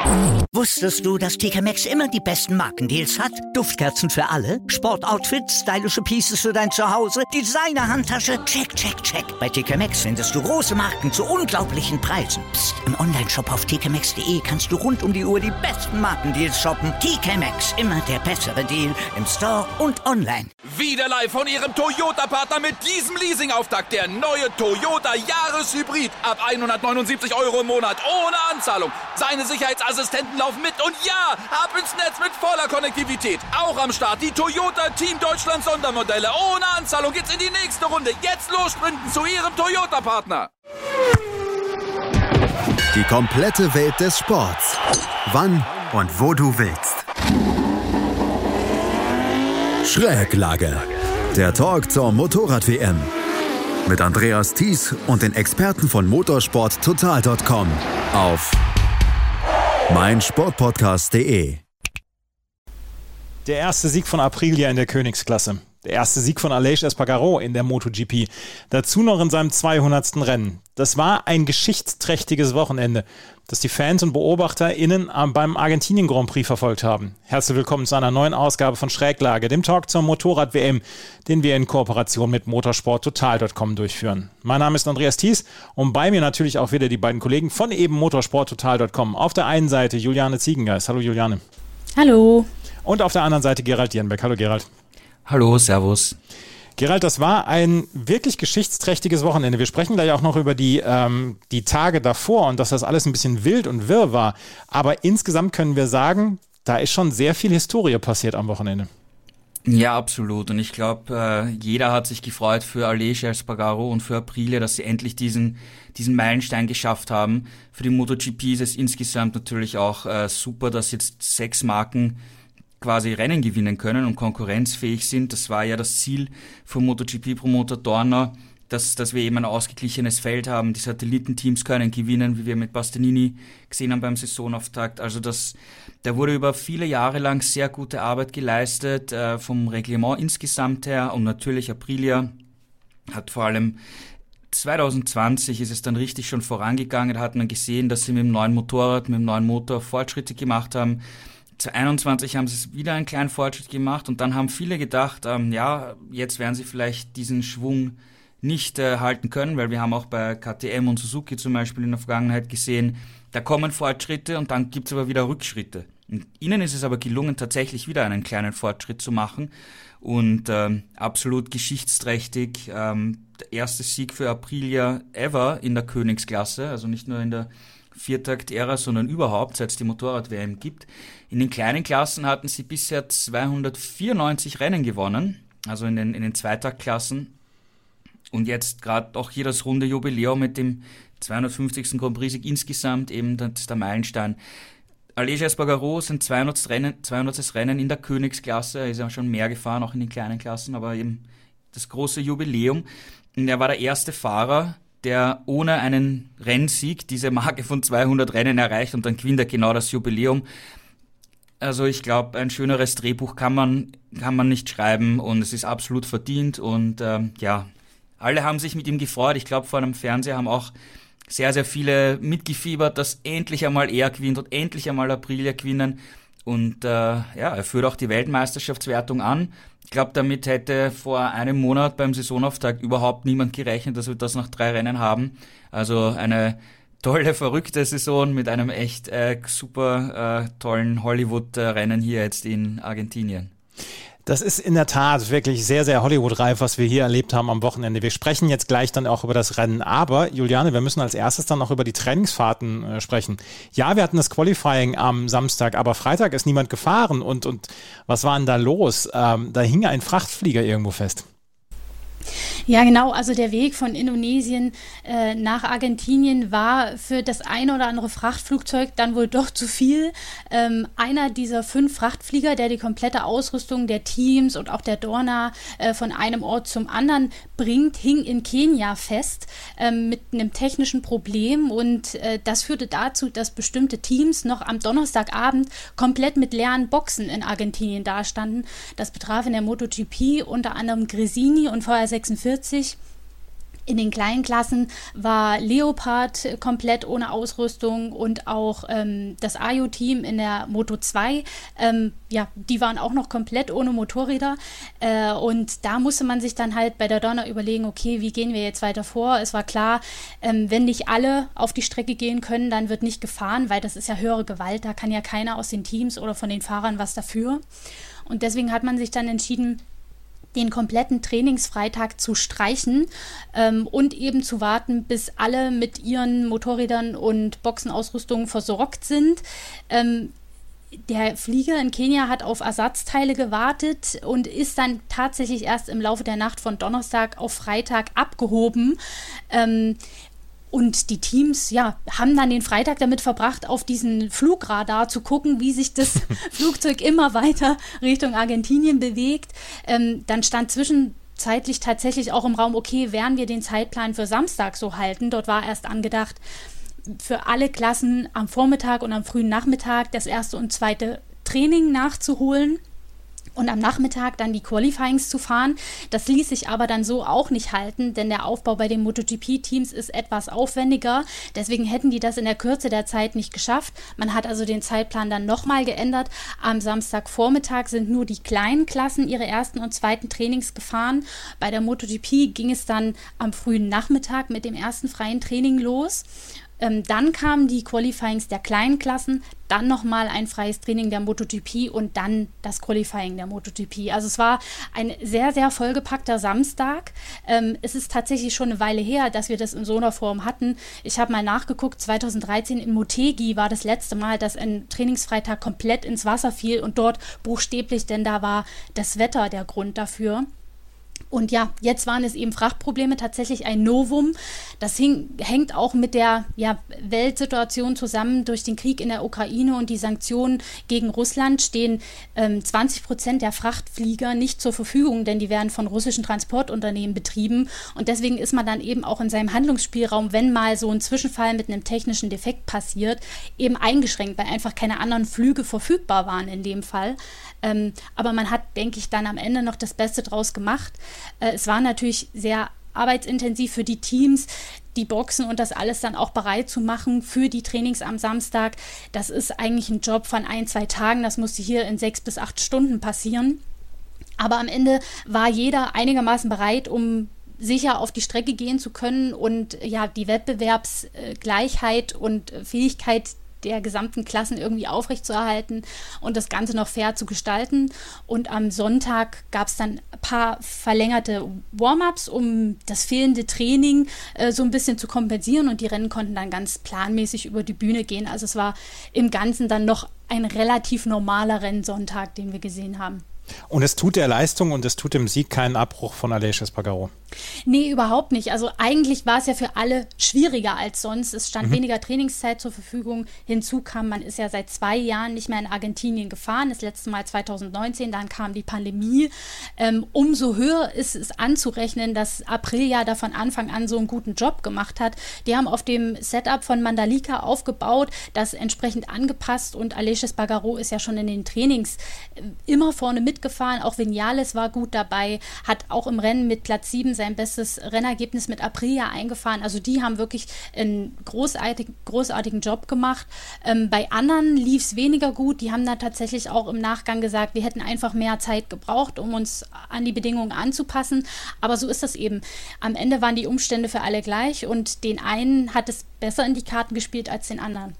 Wusstest du, dass TK Maxx immer die besten Markendeals hat? Duftkerzen für alle, Sportoutfits, stylische Pieces für dein Zuhause, Designer-Handtasche, check, check, check. Bei TK Maxx findest du große Marken zu unglaublichen Preisen. Psst. Im Onlineshop auf tkmaxx.de kannst du rund um die Uhr die besten Markendeals shoppen. TK Maxx, immer der bessere Deal im Store und online. Wieder live von Ihrem Toyota-Partner mit diesem Leasing-Auftakt. Der neue Toyota Jahreshybrid. Ab 179 € im Monat. Ohne Anzahlung. Seine Sicherheitsassistenten laufen mit. Und ja, ab ins Netz mit voller Konnektivität. Auch am Start die Toyota Team Deutschland Sondermodelle. Ohne Anzahlung geht's in die nächste Runde. Jetzt los sprinten zu Ihrem Toyota-Partner. Die komplette Welt des Sports. Wann und wo du willst. Schräglage. Der Talk zur Motorrad-WM. Mit Andreas Thies und den Experten von motorsporttotal.com auf meinsportpodcast.de. Der erste Sieg von Aprilia in der Königsklasse. Der erste Sieg von Aleix Espargaró in der MotoGP. Dazu noch in seinem 200. Rennen. Das war ein geschichtsträchtiges Wochenende, das die Fans und BeobachterInnen beim Argentinien Grand Prix verfolgt haben. Herzlich willkommen zu einer neuen Ausgabe von Schräglage, dem Talk zur Motorrad-WM, den wir in Kooperation mit motorsporttotal.com durchführen. Mein Name ist Andreas Thies und bei mir natürlich auch wieder die beiden Kollegen von eben motorsporttotal.com. Auf der einen Seite Juliane Ziegengeist. Hallo Juliane. Hallo. Und auf der anderen Seite Gerald Dierenbeck. Hallo Gerald. Hallo, servus. Gerald, das war ein wirklich geschichtsträchtiges Wochenende. Wir sprechen gleich auch noch über die Tage davor und dass das alles ein bisschen wild und wirr war. Aber insgesamt können wir sagen, da ist schon sehr viel Historie passiert am Wochenende. Ja, absolut. Und ich glaube, jeder hat sich gefreut für Aleix Espargaró und für Aprilia, dass sie endlich diesen Meilenstein geschafft haben. Für die MotoGP ist es insgesamt natürlich auch super, dass jetzt 6 Marken quasi Rennen gewinnen können und konkurrenzfähig sind. Das war ja das Ziel vom MotoGP-Promoter Dorna, dass wir eben ein ausgeglichenes Feld haben. Die Satellitenteams können gewinnen, wie wir mit Bastianini gesehen haben beim Saisonauftakt. Also da wurde über viele Jahre lang sehr gute Arbeit geleistet, vom Reglement insgesamt her. Und natürlich Aprilia hat vor allem 2020 ist es dann richtig schon vorangegangen. Da hat man gesehen, dass sie mit dem neuen Motorrad, mit dem neuen Motor Fortschritte gemacht haben. 2021 haben sie es wieder einen kleinen Fortschritt gemacht und dann haben viele gedacht, jetzt werden sie vielleicht diesen Schwung nicht halten können, weil wir haben auch bei KTM und Suzuki zum Beispiel in der Vergangenheit gesehen, da kommen Fortschritte und dann gibt es aber wieder Rückschritte. Und ihnen ist es aber gelungen, tatsächlich wieder einen kleinen Fortschritt zu machen und absolut geschichtsträchtig. Der erste Sieg für Aprilia ever in der Königsklasse, also nicht nur in der Viertakt-Ära, sondern überhaupt, seit es die Motorrad-WM gibt. In den kleinen Klassen hatten sie bisher 294 Rennen gewonnen, also in den Zweitaktklassen. Und jetzt gerade auch hier das runde Jubiläum mit dem 250. Grand Prix-Sieg insgesamt, eben das ist der Meilenstein. Aleix Espargaró sind 200. Rennen in der Königsklasse, er ist ja schon mehr gefahren, auch in den kleinen Klassen, aber eben das große Jubiläum. Und er war der erste Fahrer, der ohne einen Rennsieg diese Marke von 200 Rennen erreicht und dann gewinnt er genau das Jubiläum. Also ich glaube, ein schöneres Drehbuch kann man nicht schreiben und es ist absolut verdient und alle haben sich mit ihm gefreut. Ich glaube, vor einem Fernseher haben auch sehr, sehr viele mitgefiebert, dass endlich einmal er gewinnt und endlich einmal Aprilia gewinnen und er führt auch die Weltmeisterschaftswertung an. Ich glaube, damit hätte vor einem Monat beim Saisonauftakt überhaupt niemand gerechnet, dass wir das nach 3 Rennen haben. Also eine tolle, verrückte Saison mit einem echt super tollen Hollywood-Rennen hier jetzt in Argentinien. Das ist in der Tat wirklich sehr, sehr Hollywood-reif, was wir hier erlebt haben am Wochenende. Wir sprechen jetzt gleich dann auch über das Rennen. Aber, Juliane, wir müssen als erstes dann noch über die Trainingsfahrten sprechen. Ja, wir hatten das Qualifying am Samstag, aber Freitag ist niemand gefahren. Und was war denn da los? Da hing ein Frachtflieger irgendwo fest. Ja, genau. Also der Weg von Indonesien nach Argentinien war für das eine oder andere Frachtflugzeug dann wohl doch zu viel. Einer dieser 5 Frachtflieger, der die komplette Ausrüstung der Teams und auch der Dorna von einem Ort zum anderen bringt, hing in Kenia fest mit einem technischen Problem und das führte dazu, dass bestimmte Teams noch am Donnerstagabend komplett mit leeren Boxen in Argentinien dastanden. Das betraf in der MotoGP unter anderem Gresini und VR46. In den kleinen Klassen war Leopard komplett ohne Ausrüstung und auch das Ajo-Team in der Moto 2, die waren auch noch komplett ohne Motorräder. Und da musste man sich dann halt bei der Dorna überlegen, okay, wie gehen wir jetzt weiter vor? Es war klar, wenn nicht alle auf die Strecke gehen können, dann wird nicht gefahren, weil das ist ja höhere Gewalt, da kann ja keiner aus den Teams oder von den Fahrern was dafür. Und deswegen hat man sich dann entschieden, den kompletten Trainingsfreitag zu streichen und eben zu warten, bis alle mit ihren Motorrädern und Boxenausrüstung versorgt sind. Der Flieger in Kenia hat auf Ersatzteile gewartet und ist dann tatsächlich erst im Laufe der Nacht von Donnerstag auf Freitag abgehoben. Und die Teams, haben dann den Freitag damit verbracht, auf diesen Flugradar zu gucken, wie sich das Flugzeug immer weiter Richtung Argentinien bewegt. Dann stand zwischenzeitlich tatsächlich auch im Raum, okay, werden wir den Zeitplan für Samstag so halten? Dort war erst angedacht, für alle Klassen am Vormittag und am frühen Nachmittag das erste und zweite Training nachzuholen. Und am Nachmittag dann die Qualifyings zu fahren. Das ließ sich aber dann so auch nicht halten, denn der Aufbau bei den MotoGP-Teams ist etwas aufwendiger. Deswegen hätten die das in der Kürze der Zeit nicht geschafft. Man hat also den Zeitplan dann nochmal geändert. Am Samstagvormittag sind nur die kleinen Klassen ihre ersten und zweiten Trainings gefahren. Bei der MotoGP ging es dann am frühen Nachmittag mit dem ersten freien Training los. Dann kamen die Qualifyings der kleinen Klassen, dann nochmal ein freies Training der MotoGP und dann das Qualifying der MotoGP. Also es war ein sehr, sehr vollgepackter Samstag. Es ist tatsächlich schon eine Weile her, dass wir das in so einer Form hatten. Ich habe mal nachgeguckt, 2013 in Motegi war das letzte Mal, dass ein Trainingsfreitag komplett ins Wasser fiel und dort buchstäblich, denn da war das Wetter der Grund dafür. Und jetzt waren es eben Frachtprobleme, tatsächlich ein Novum. Das hängt auch mit der Weltsituation zusammen. Durch den Krieg in der Ukraine und die Sanktionen gegen Russland stehen 20% der Frachtflieger nicht zur Verfügung, denn die werden von russischen Transportunternehmen betrieben. Und deswegen ist man dann eben auch in seinem Handlungsspielraum, wenn mal so ein Zwischenfall mit einem technischen Defekt passiert, eben eingeschränkt, weil einfach keine anderen Flüge verfügbar waren in dem Fall. Aber man hat, denke ich, dann am Ende noch das Beste draus gemacht. Es war natürlich sehr arbeitsintensiv für die Teams, die Boxen und das alles dann auch bereit zu machen für die Trainings am Samstag. Das ist eigentlich ein Job von 1-2 Tagen. Das musste hier in 6 bis 8 Stunden passieren. Aber am Ende war jeder einigermaßen bereit, um sicher auf die Strecke gehen zu können und die Wettbewerbsgleichheit und Fähigkeit der gesamten Klassen irgendwie aufrechtzuerhalten und das Ganze noch fair zu gestalten. Und am Sonntag gab es dann ein paar verlängerte Warm-ups, um das fehlende Training so ein bisschen zu kompensieren, und die Rennen konnten dann ganz planmäßig über die Bühne gehen. Also es war im Ganzen dann noch ein relativ normaler Rennsonntag, den wir gesehen haben. Und es tut der Leistung und es tut dem Sieg keinen Abbruch von Aleix Espargaró? Nee, überhaupt nicht. Also eigentlich war es ja für alle schwieriger als sonst. Es stand weniger Trainingszeit zur Verfügung. Hinzu kam, man ist ja seit 2 Jahren nicht mehr in Argentinien gefahren. Das letzte Mal 2019, dann kam die Pandemie. Umso höher ist es anzurechnen, dass Aprilia da von Anfang an so einen guten Job gemacht hat. Die haben auf dem Setup von Mandalika aufgebaut, das entsprechend angepasst, und Aleix Espargaró ist ja schon in den Trainings immer vorne mitgefahren. Auch Viñales war gut dabei, hat auch im Rennen mit Platz 7 sein bestes Rennergebnis mit Aprilia eingefahren. Also die haben wirklich einen großartigen Job gemacht. Bei anderen lief es weniger gut. Die haben da tatsächlich auch im Nachgang gesagt, wir hätten einfach mehr Zeit gebraucht, um uns an die Bedingungen anzupassen. Aber so ist das eben. Am Ende waren die Umstände für alle gleich und den einen hat es besser in die Karten gespielt als den anderen.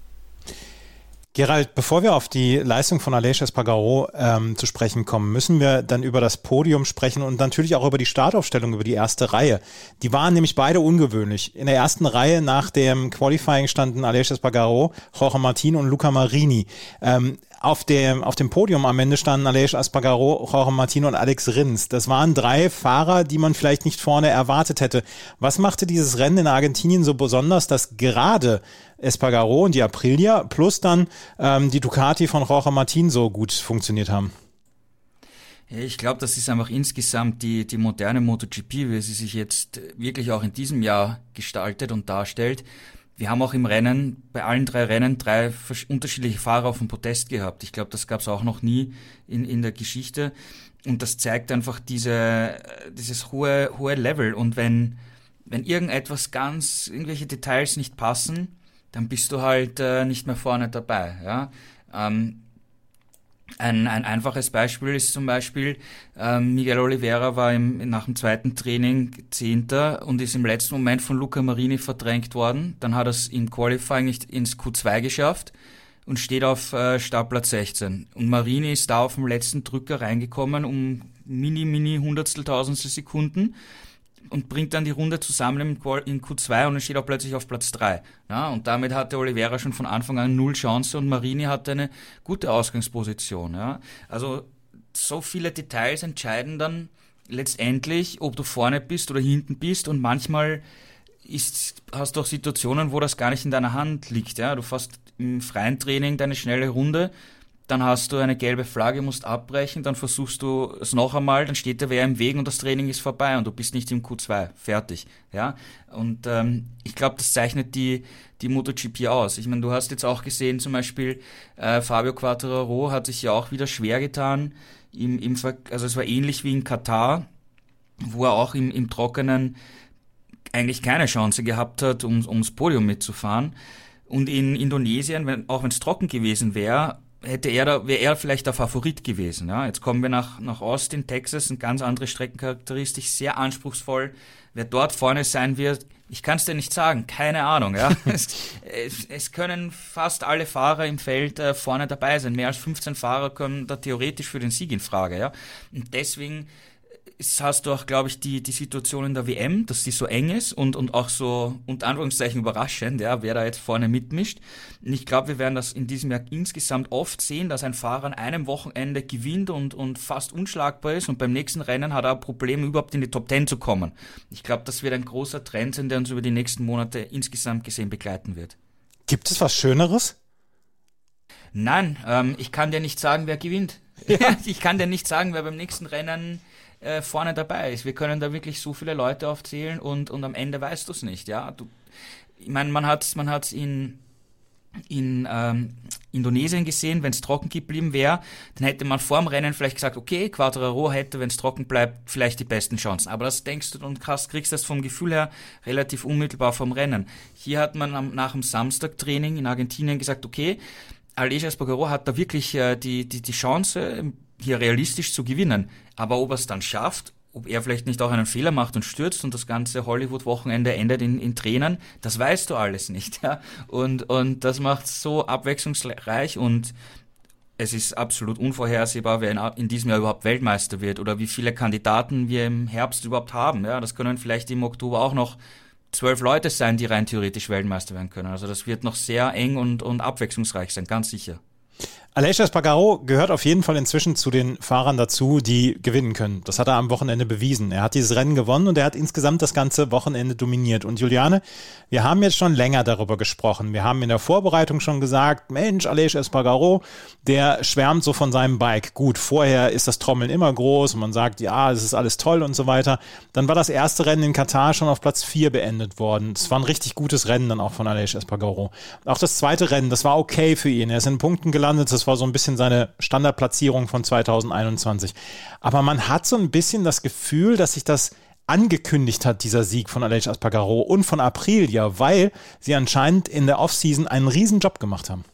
Gerald, bevor wir auf die Leistung von Aleix Espargaró zu sprechen kommen, müssen wir dann über das Podium sprechen und natürlich auch über die Startaufstellung, über die erste Reihe. Die waren nämlich beide ungewöhnlich. In der ersten Reihe nach dem Qualifying standen Aleix Espargaró, Jorge Martin und Luca Marini. Auf dem Podium am Ende standen Aleix Espargaró, Jorge Martin und Alex Rins. Das waren 3 Fahrer, die man vielleicht nicht vorne erwartet hätte. Was machte dieses Rennen in Argentinien so besonders, dass gerade Espargaró und die Aprilia plus dann die Ducati von Jorge Martin so gut funktioniert haben? Ich glaube, das ist einfach insgesamt die moderne MotoGP, wie sie sich jetzt wirklich auch in diesem Jahr gestaltet und darstellt. Wir haben auch im Rennen, bei allen 3 Rennen, 3 unterschiedliche Fahrer auf dem Podest gehabt. Ich glaube, das gab es auch noch nie in der Geschichte. Und das zeigt einfach dieses hohe Level. Und wenn wenn irgendwelche Details nicht passen, dann bist du halt nicht mehr vorne dabei. Ja? Ein einfaches Beispiel ist zum Beispiel, Miguel Oliveira war nach dem zweiten Training 10. und ist im letzten Moment von Luca Marini verdrängt worden. Dann hat er es im Qualifying nicht ins Q2 geschafft und steht auf Startplatz 16. Und Marini ist da auf dem letzten Drücker reingekommen um mini Hundertstel Sekunden und bringt dann die Runde zusammen in Q2 und dann steht er plötzlich auf Platz 3. Ja, und damit hatte Oliveira schon von Anfang an 0 Chance und Marini hatte eine gute Ausgangsposition. Ja. Also so viele Details entscheiden dann letztendlich, ob du vorne bist oder hinten bist, und manchmal hast du auch Situationen, wo das gar nicht in deiner Hand liegt. Ja. Du fährst im freien Training deine schnelle Runde, dann hast du eine gelbe Flagge, musst abbrechen, dann versuchst du es noch einmal, dann steht der wer im Weg und das Training ist vorbei und du bist nicht im Q2, fertig. Ja? Und ich glaube, das zeichnet die MotoGP aus. Ich meine, du hast jetzt auch gesehen, zum Beispiel Fabio Quartararo hat sich ja auch wieder schwer getan, also es war ähnlich wie in Katar, wo er auch im Trockenen eigentlich keine Chance gehabt hat, ums Podium mitzufahren. Und in Indonesien, auch wenn es trocken gewesen wäre, wäre er vielleicht der Favorit gewesen. Ja? Jetzt kommen wir nach Austin, Texas, eine ganz andere Streckencharakteristik, sehr anspruchsvoll. Wer dort vorne sein wird, ich kann es dir nicht sagen, keine Ahnung. Ja? Es können fast alle Fahrer im Feld vorne dabei sein. Mehr als 15 Fahrer kommen da theoretisch für den Sieg in Frage. Ja? Und deswegen hast du auch, glaube ich, die Situation in der WM, dass die so eng ist und auch so unter Anführungszeichen überraschend, ja, wer da jetzt vorne mitmischt. Und ich glaube, wir werden das in diesem Jahr insgesamt oft sehen, dass ein Fahrer an einem Wochenende gewinnt und fast unschlagbar ist und beim nächsten Rennen hat er ein Problem, überhaupt in die Top 10 zu kommen. Ich glaube, das wird ein großer Trend sein, der uns über die nächsten Monate insgesamt gesehen begleiten wird. Gibt es was Schöneres? Nein, ich kann dir nicht sagen, wer gewinnt. Ja. Ich kann dir nicht sagen, wer beim nächsten Rennen vorne dabei ist. Wir können da wirklich so viele Leute aufzählen und am Ende weißt du es nicht. Ja? Ich meine, man hat's in Indonesien gesehen, wenn es trocken geblieben wäre, dann hätte man vor dem Rennen vielleicht gesagt, okay, Quartararo hätte, wenn es trocken bleibt, vielleicht die besten Chancen. Aber das denkst du und kriegst das vom Gefühl her relativ unmittelbar vom Rennen. Hier hat man nach dem Samstagtraining in Argentinien gesagt, okay, Aleix Espargaró hat da wirklich die Chance, hier realistisch zu gewinnen. Aber ob er es dann schafft, ob er vielleicht nicht auch einen Fehler macht und stürzt und das ganze Hollywood-Wochenende endet in Tränen, das weißt du alles nicht. Ja? Und das macht es so abwechslungsreich und es ist absolut unvorhersehbar, wer in diesem Jahr überhaupt Weltmeister wird oder wie viele Kandidaten wir im Herbst überhaupt haben. Ja? Das können vielleicht im Oktober auch noch 12 Leute sein, die rein theoretisch Weltmeister werden können. Also das wird noch sehr eng und abwechslungsreich sein, ganz sicher. Aleix Espargaró gehört auf jeden Fall inzwischen zu den Fahrern dazu, die gewinnen können. Das hat er am Wochenende bewiesen. Er hat dieses Rennen gewonnen und er hat insgesamt das ganze Wochenende dominiert. Und Juliane, wir haben jetzt schon länger darüber gesprochen. Wir haben in der Vorbereitung schon gesagt, Mensch, Aleix Espargaró, der schwärmt so von seinem Bike. Gut, vorher ist das Trommeln immer groß und man sagt, ja, es ist alles toll und so weiter. Dann war das erste Rennen in Katar schon auf Platz 4 beendet worden. Es war ein richtig gutes Rennen dann auch von Aleix Espargaró. Auch das zweite Rennen, das war okay für ihn. Er ist in Punkten gelandet. Das war so ein bisschen seine Standardplatzierung von 2021. Aber man hat so ein bisschen das Gefühl, dass sich das angekündigt hat, dieser Sieg von Aleix Espargaró und von Aprilia, weil sie anscheinend in der Offseason einen riesen Job gemacht haben.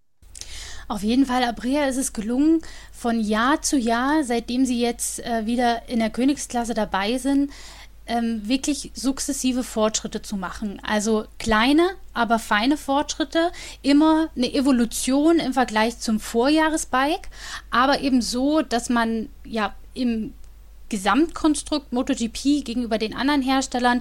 Auf jeden Fall, Aprilia ist es gelungen, von Jahr zu Jahr, seitdem sie jetzt wieder in der Königsklasse dabei sind, wirklich sukzessive Fortschritte zu machen. Also kleine, aber feine Fortschritte, immer eine Evolution im Vergleich zum Vorjahresbike, aber eben so, dass man ja im Gesamtkonstrukt MotoGP gegenüber den anderen Herstellern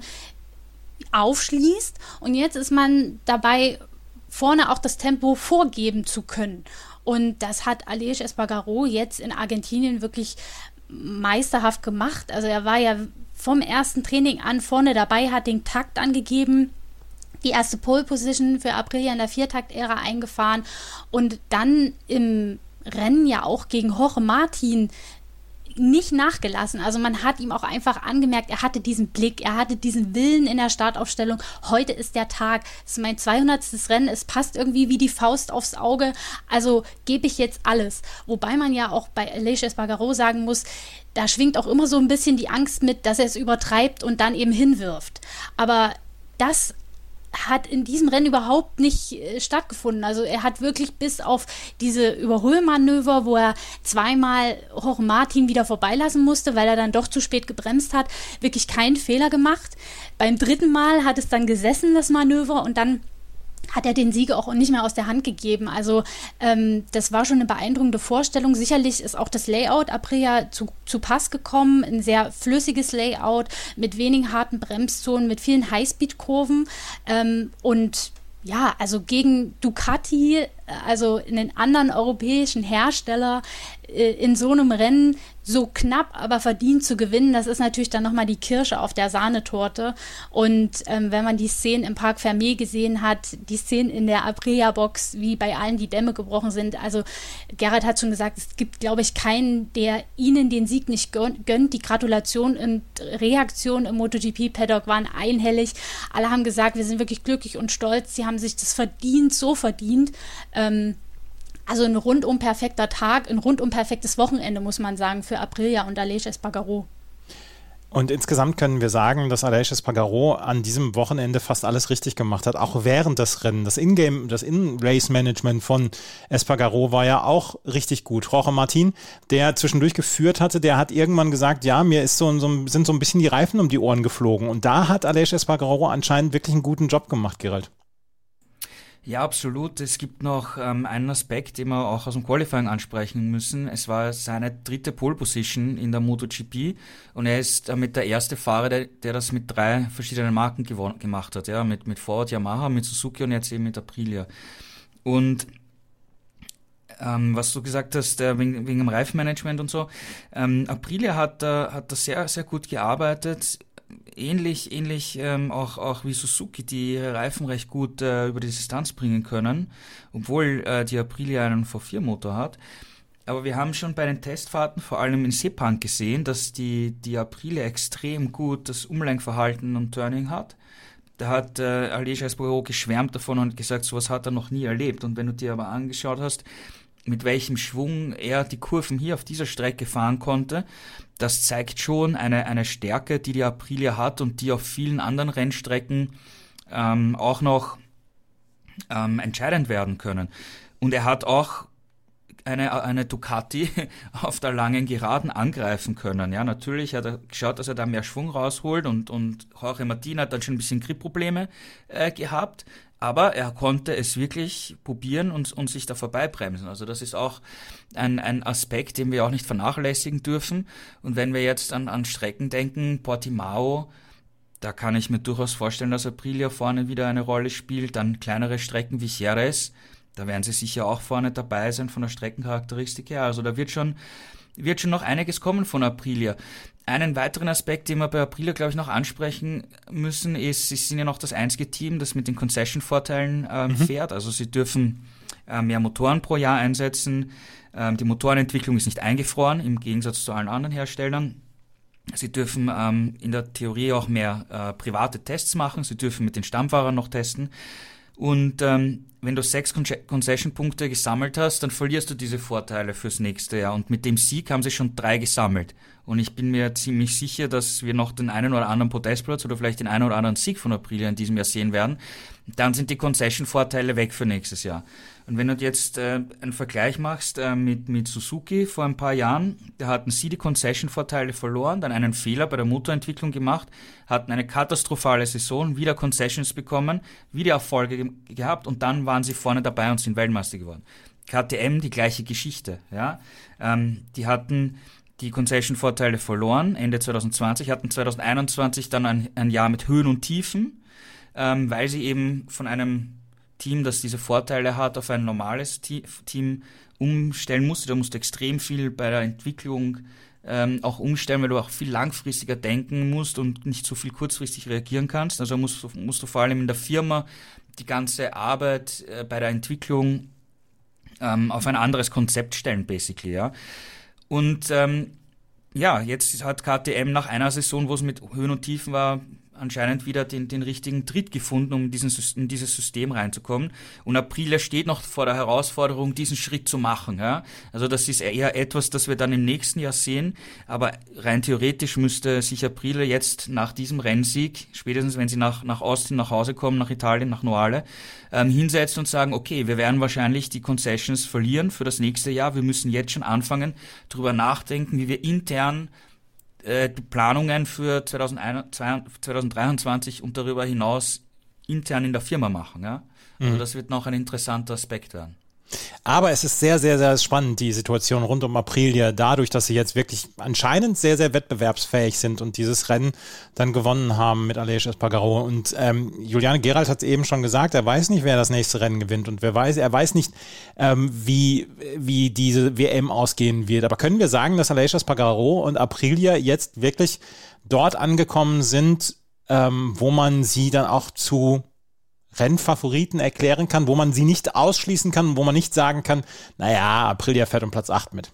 aufschließt und jetzt ist man dabei, vorne auch das Tempo vorgeben zu können. Und das hat Aleix Espargaró jetzt in Argentinien wirklich meisterhaft gemacht. Also er war ja vom ersten Training an vorne dabei, hat den Takt angegeben, die erste Pole-Position für Aprilia in der Viertakt-Ära eingefahren und dann im Rennen ja auch gegen Jorge Martin nicht nachgelassen. Also man hat ihm auch einfach angemerkt, er hatte diesen Blick, er hatte diesen Willen in der Startaufstellung. Heute ist der Tag, es ist mein 200. Rennen, es passt irgendwie wie die Faust aufs Auge, also gebe ich jetzt alles. Wobei man ja auch bei Aleix Espargaró sagen muss, da schwingt auch immer so ein bisschen die Angst mit, dass er es übertreibt und dann eben hinwirft. Aber das hat in diesem Rennen überhaupt nicht stattgefunden. Also er hat wirklich bis auf diese Überholmanöver, wo er zweimal Jorge Martin wieder vorbeilassen musste, weil er dann doch zu spät gebremst hat, wirklich keinen Fehler gemacht. Beim dritten Mal hat es dann gesessen, das Manöver, und dann hat er den Sieg auch nicht mehr aus der Hand gegeben. Also das war schon eine beeindruckende Vorstellung. Sicherlich ist auch das Layout Aprilia zu Pass gekommen. Ein sehr flüssiges Layout mit wenigen harten Bremszonen, mit vielen Highspeed-Kurven. Und ja, also gegen Ducati, also einen anderen europäischen Hersteller in so einem Rennen so knapp, aber verdient zu gewinnen, das ist natürlich dann nochmal die Kirsche auf der Sahnetorte. Und wenn man die Szenen im Parc Fermé gesehen hat, die Szenen in der Aprilia-Box, wie bei allen die Dämme gebrochen sind, also Gerhard hat schon gesagt, es gibt, glaube ich, keinen, der ihnen den Sieg nicht gönnt. Die Gratulation und Reaktion im MotoGP-Paddock waren einhellig. Alle haben gesagt, wir sind wirklich glücklich und stolz, sie haben sich das verdient, so verdient. Also ein rundum perfekter Tag, ein rundum perfektes Wochenende, muss man sagen, für Aprilia und Aleix Espargaró. Und insgesamt können wir sagen, dass Aleix Espargaró an diesem Wochenende fast alles richtig gemacht hat, auch während des Rennens. Das In-Race-Management von Espargaró war ja auch richtig gut. Jorge Martin, der zwischendurch geführt hatte, der hat irgendwann gesagt, ja, mir sind so ein bisschen die Reifen um die Ohren geflogen. Und da hat Aleix Espargaró anscheinend wirklich einen guten Job gemacht, Gerald. Ja, absolut. Es gibt noch einen Aspekt, den wir auch aus dem Qualifying ansprechen müssen. Es war seine 3. Pole Position in der MotoGP und er ist damit der erste Fahrer, der das mit 3 verschiedenen Marken gemacht hat. Ja, mit Ford, Yamaha, mit Suzuki und jetzt eben mit Aprilia. Und was du gesagt hast, wegen dem Reifenmanagement und so, Aprilia hat da sehr, sehr gut gearbeitet. Ähnlich auch wie Suzuki, die ihre Reifen recht gut über die Distanz bringen können, obwohl die Aprilia einen V4-Motor hat. Aber wir haben schon bei den Testfahrten, vor allem in Sepang, gesehen, dass die Aprilia extrem gut das Umlenkverhalten und Turning hat. Da hat Aleix Espargaró geschwärmt davon und gesagt, sowas hat er noch nie erlebt. Und wenn du dir aber angeschaut hast, mit welchem Schwung er die Kurven hier auf dieser Strecke fahren konnte, das zeigt schon eine Stärke, die Aprilia hat und die auf vielen anderen Rennstrecken auch noch entscheidend werden können. Und er hat auch eine Ducati auf der langen Geraden angreifen können. Ja, natürlich hat er geschaut, dass er da mehr Schwung rausholt und Jorge Martin hat dann schon ein bisschen Gripprobleme gehabt. Aber er konnte es wirklich probieren und sich da vorbeibremsen. Also das ist auch ein Aspekt, den wir auch nicht vernachlässigen dürfen. Und wenn wir jetzt an Strecken denken, Portimao, da kann ich mir durchaus vorstellen, dass Aprilia vorne wieder eine Rolle spielt. Dann kleinere Strecken wie Jerez, da werden sie sicher auch vorne dabei sein von der Streckencharakteristik her. Also da wird schon noch einiges kommen von Aprilia. Einen weiteren Aspekt, den wir bei Aprilia, glaube ich, noch ansprechen müssen, ist, sie sind ja noch das einzige Team, das mit den Concession-Vorteilen fährt. Also sie dürfen mehr Motoren pro Jahr einsetzen. Die Motorenentwicklung ist nicht eingefroren, im Gegensatz zu allen anderen Herstellern. Sie dürfen in der Theorie auch mehr private Tests machen. Sie dürfen mit den Stammfahrern noch testen. Und wenn du 6 Concession-Punkte gesammelt hast, dann verlierst du diese Vorteile fürs nächste Jahr. Und mit dem Sieg haben sie schon 3 gesammelt. Und ich bin mir ziemlich sicher, dass wir noch den einen oder anderen Podestplatz oder vielleicht den einen oder anderen Sieg von Aprilia in diesem Jahr sehen werden. Dann sind die Concession-Vorteile weg für nächstes Jahr. Und wenn du jetzt einen Vergleich machst mit Suzuki vor ein paar Jahren, da hatten sie die Concession-Vorteile verloren, dann einen Fehler bei der Motorentwicklung gemacht, hatten eine katastrophale Saison, wieder Concessions bekommen, wieder Erfolge gehabt und dann waren sie vorne dabei und sind Weltmeister geworden. KTM, die gleiche Geschichte. Ja? Die hatten die Concession-Vorteile verloren, Ende 2020, hatten 2021 dann ein Jahr mit Höhen und Tiefen, weil sie eben von einem Team, das diese Vorteile hat, auf ein normales Team umstellen musste. Da musst du extrem viel bei der Entwicklung auch umstellen, weil du auch viel langfristiger denken musst und nicht so viel kurzfristig reagieren kannst. Also musst du vor allem in der Firma die ganze Arbeit bei der Entwicklung auf ein anderes Konzept stellen, basically, ja. Und ja, jetzt hat KTM nach einer Saison, wo es mit Höhen und Tiefen war, anscheinend wieder den richtigen Tritt gefunden, um in dieses System reinzukommen. Und Aprilia steht noch vor der Herausforderung, diesen Schritt zu machen. Ja? Also das ist eher etwas, das wir dann im nächsten Jahr sehen. Aber rein theoretisch müsste sich Aprilia jetzt nach diesem Rennsieg, spätestens wenn sie nach Austin nach Hause kommen, nach Italien, nach Noale, hinsetzen und sagen, okay, wir werden wahrscheinlich die Concessions verlieren für das nächste Jahr. Wir müssen jetzt schon anfangen, darüber nachdenken, wie wir intern die Planungen für 2023 und darüber hinaus intern in der Firma machen. Ja? Also das wird noch ein interessanter Aspekt werden. Aber es ist sehr, sehr, sehr spannend, die Situation rund um Aprilia, dadurch, dass sie jetzt wirklich anscheinend sehr, sehr wettbewerbsfähig sind und dieses Rennen dann gewonnen haben mit Aleix Espargaró. Und Juliane Gerald hat es eben schon gesagt, er weiß nicht, wer das nächste Rennen gewinnt und er weiß nicht, wie diese WM ausgehen wird. Aber können wir sagen, dass Aleix Espargaró und Aprilia jetzt wirklich dort angekommen sind, wo man sie dann auch zu Rennfavoriten erklären kann, wo man sie nicht ausschließen kann, wo man nicht sagen kann, naja, Aprilia fährt um Platz 8 mit?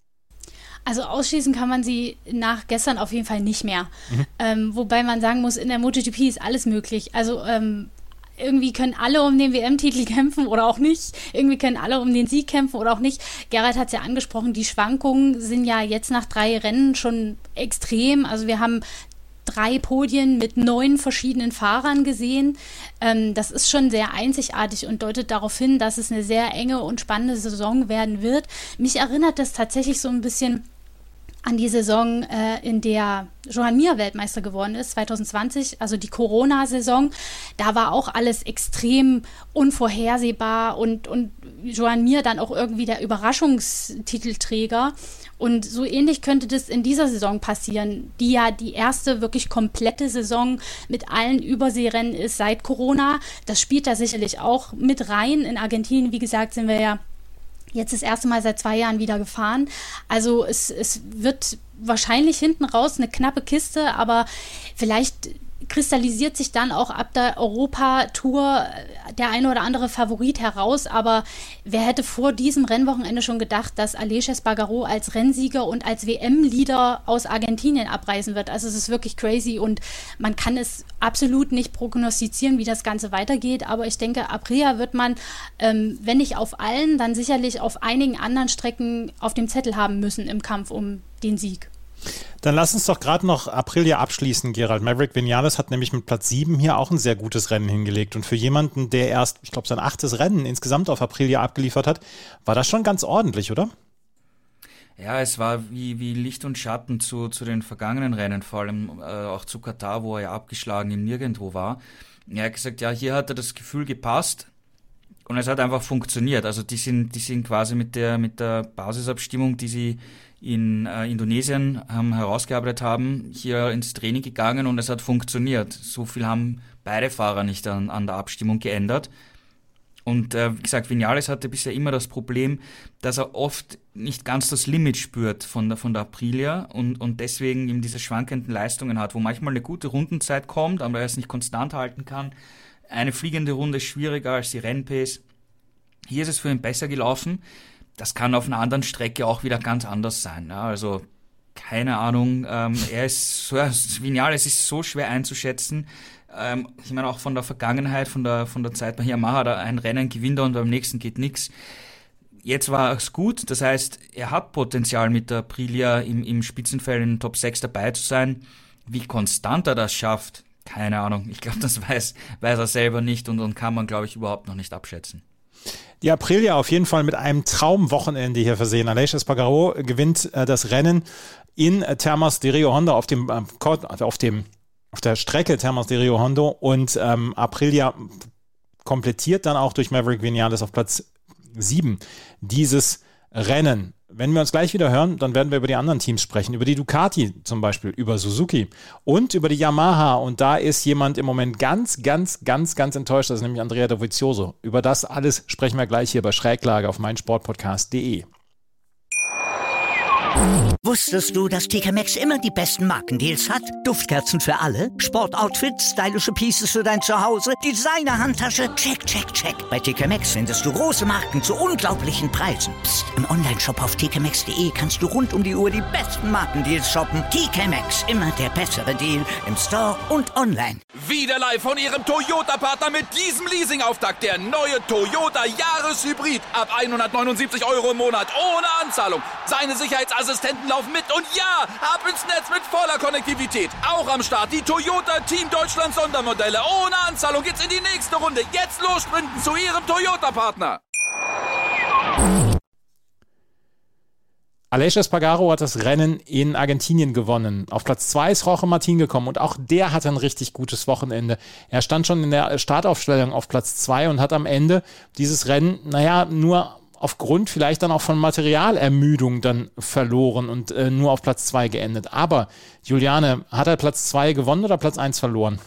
Also ausschließen kann man sie nach gestern auf jeden Fall nicht mehr. Wobei man sagen muss, in der MotoGP ist alles möglich. Also irgendwie können alle um den WM-Titel kämpfen oder auch nicht. Irgendwie können alle um den Sieg kämpfen oder auch nicht. Gerald hat es ja angesprochen, die Schwankungen sind ja jetzt nach 3 Rennen schon extrem. Also wir haben 3 Podien mit 9 verschiedenen Fahrern gesehen. Das ist schon sehr einzigartig und deutet darauf hin, dass es eine sehr enge und spannende Saison werden wird. Mich erinnert das tatsächlich so ein bisschen an die Saison, in der Joan Mir Weltmeister geworden ist, 2020, also die Corona-Saison. Da war auch alles extrem unvorhersehbar und Joan Mir dann auch irgendwie der Überraschungstitelträger. Und so ähnlich könnte das in dieser Saison passieren, die ja die erste wirklich komplette Saison mit allen Überseerennen ist seit Corona. Das spielt da sicherlich auch mit rein. In Argentinien, wie gesagt, sind wir ja jetzt das erste Mal seit 2 Jahren wieder gefahren. Also es wird wahrscheinlich hinten raus eine knappe Kiste, aber vielleicht kristallisiert sich dann auch ab der Europatour der eine oder andere Favorit heraus, aber wer hätte vor diesem Rennwochenende schon gedacht, dass Aleix Espargaró als Rennsieger und als WM-Leader aus Argentinien abreisen wird? Also es ist wirklich crazy und man kann es absolut nicht prognostizieren, wie das Ganze weitergeht, aber ich denke, Aprilia wird man, wenn nicht auf allen, dann sicherlich auf einigen anderen Strecken auf dem Zettel haben müssen im Kampf um den Sieg. Dann lass uns doch gerade noch Aprilia abschließen, Gerald. Maverick Vinales hat nämlich mit Platz 7 hier auch ein sehr gutes Rennen hingelegt. Und für jemanden, der erst, ich glaube, sein 8. Rennen insgesamt auf Aprilia abgeliefert hat, war das schon ganz ordentlich, oder? Ja, es war wie Licht und Schatten zu den vergangenen Rennen, vor allem auch zu Katar, wo er ja abgeschlagen im Nirgendwo war. Er hat gesagt, ja, hier hat er das Gefühl gepasst und es hat einfach funktioniert. Also die sind quasi mit der Basisabstimmung, die sie in Indonesien herausgearbeitet haben, hier ins Training gegangen und es hat funktioniert. So viel haben beide Fahrer nicht an der Abstimmung geändert. Und wie gesagt, Vinales hatte bisher immer das Problem, dass er oft nicht ganz das Limit spürt von der Aprilia und deswegen eben diese schwankenden Leistungen hat, wo manchmal eine gute Rundenzeit kommt, aber er es nicht konstant halten kann. Eine fliegende Runde ist schwieriger als die Rennpace. Hier ist es für ihn besser gelaufen. Das kann auf einer anderen Strecke auch wieder ganz anders sein. Ja, also keine Ahnung. Vinales ist so schwer einzuschätzen. Ich meine auch von der Vergangenheit, von der Zeit bei Yamaha, da ein Rennen gewinnt und beim nächsten geht nichts. Jetzt war es gut. Das heißt, er hat Potenzial mit der Aprilia im Spitzenfeld in den Top 6 dabei zu sein. Wie konstant er das schafft, keine Ahnung. Ich glaube, das weiß er selber nicht und kann man, glaube ich, überhaupt noch nicht abschätzen. Die Aprilia auf jeden Fall mit einem Traumwochenende hier versehen. Aleix Espargaró gewinnt das Rennen in Termas de Rio Hondo auf der Strecke Termas de Rio Hondo und Aprilia komplettiert dann auch durch Maverick Vinales auf Platz 7 dieses Rennen. Wenn wir uns gleich wieder hören, dann werden wir über die anderen Teams sprechen, über die Ducati zum Beispiel, über Suzuki und über die Yamaha. Und da ist jemand im Moment ganz, ganz, ganz, ganz enttäuscht, das ist nämlich Andrea Dovizioso. Über das alles sprechen wir gleich hier bei Schräglage auf meinsportpodcast.de. Wusstest du, dass TK Maxx immer die besten Markendeals hat? Duftkerzen für alle, Sportoutfits, stylische Pieces für dein Zuhause, Designer-Handtasche, check, check, check. Bei TK Maxx findest du große Marken zu unglaublichen Preisen. Psst. Im Onlineshop auf tkmaxx.de kannst du rund um die Uhr die besten Markendeals shoppen. TK Maxx, immer der bessere Deal im Store und online. Wieder live von Ihrem Toyota-Partner mit diesem Leasing-Auftakt. Der neue Toyota Jahreshybrid. Ab 179 € im Monat. Ohne Anzahlung. Seine Sicherheitsassistenten laufen mit. Und ja, ab ins Netz mit voller Konnektivität. Auch am Start die Toyota Team Deutschland Sondermodelle. Ohne Anzahlung geht's in die nächste Runde. Jetzt los sprinten zu Ihrem Toyota-Partner. Aleix Espargaro hat das Rennen in Argentinien gewonnen. Auf Platz 2 ist Jorge Martin gekommen und auch der hatte ein richtig gutes Wochenende. Er stand schon in der Startaufstellung auf Platz 2 und hat am Ende dieses Rennen, nur aufgrund vielleicht dann auch von Materialermüdung dann verloren und nur auf Platz 2 geendet. Aber Juliane, hat er Platz 2 gewonnen oder Platz 1 verloren?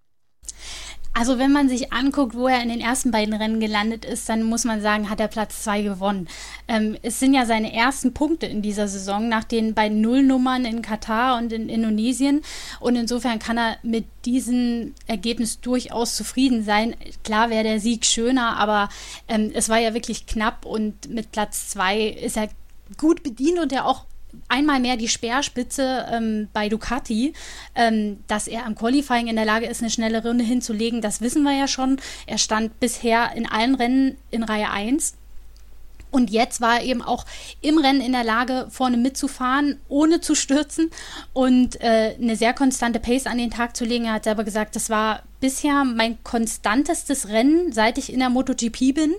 Also wenn man sich anguckt, wo er in den ersten beiden Rennen gelandet ist, dann muss man sagen, hat er Platz 2 gewonnen. Es sind ja seine ersten Punkte in dieser Saison nach den beiden Nullnummern in Katar und in Indonesien. Und insofern kann er mit diesem Ergebnis durchaus zufrieden sein. Klar wäre der Sieg schöner, aber es war ja wirklich knapp und mit Platz 2 ist er gut bedient und er auch einmal mehr die Speerspitze bei Ducati, dass er am Qualifying in der Lage ist, eine schnelle Runde hinzulegen, das wissen wir ja schon. Er stand bisher in allen Rennen in Reihe 1 und jetzt war er eben auch im Rennen in der Lage, vorne mitzufahren, ohne zu stürzen und eine sehr konstante Pace an den Tag zu legen. Er hat selber gesagt, das war bisher mein konstantestes Rennen, seit ich in der MotoGP bin.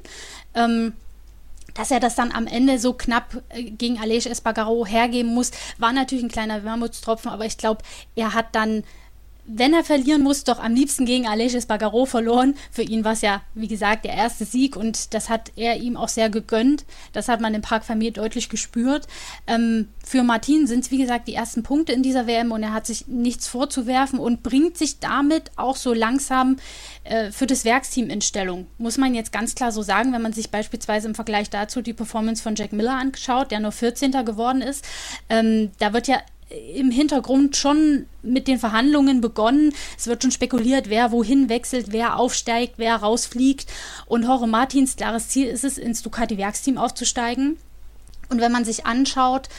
Dass er das dann am Ende so knapp gegen Aleix Espargaro hergeben muss, war natürlich ein kleiner Wermutstropfen, aber ich glaube, er hat dann, wenn er verlieren muss, doch am liebsten gegen Aleix Espargaro verloren. Für ihn war es ja, wie gesagt, der erste Sieg und das hat er ihm auch sehr gegönnt. Das hat man im Parc Fermé deutlich gespürt. Für Martin sind es, wie gesagt, die ersten Punkte in dieser WM und er hat sich nichts vorzuwerfen und bringt sich damit auch so langsam für das Werksteam in Stellung. Muss man jetzt ganz klar so sagen, wenn man sich beispielsweise im Vergleich dazu die Performance von Jack Miller anschaut, der nur 14. geworden ist. Da wird ja im Hintergrund schon mit den Verhandlungen begonnen. Es wird schon spekuliert, wer wohin wechselt, wer aufsteigt, wer rausfliegt. Und Jorge Martins klares Ziel ist es, ins Ducati-Werksteam aufzusteigen. Und wenn man sich anschaut,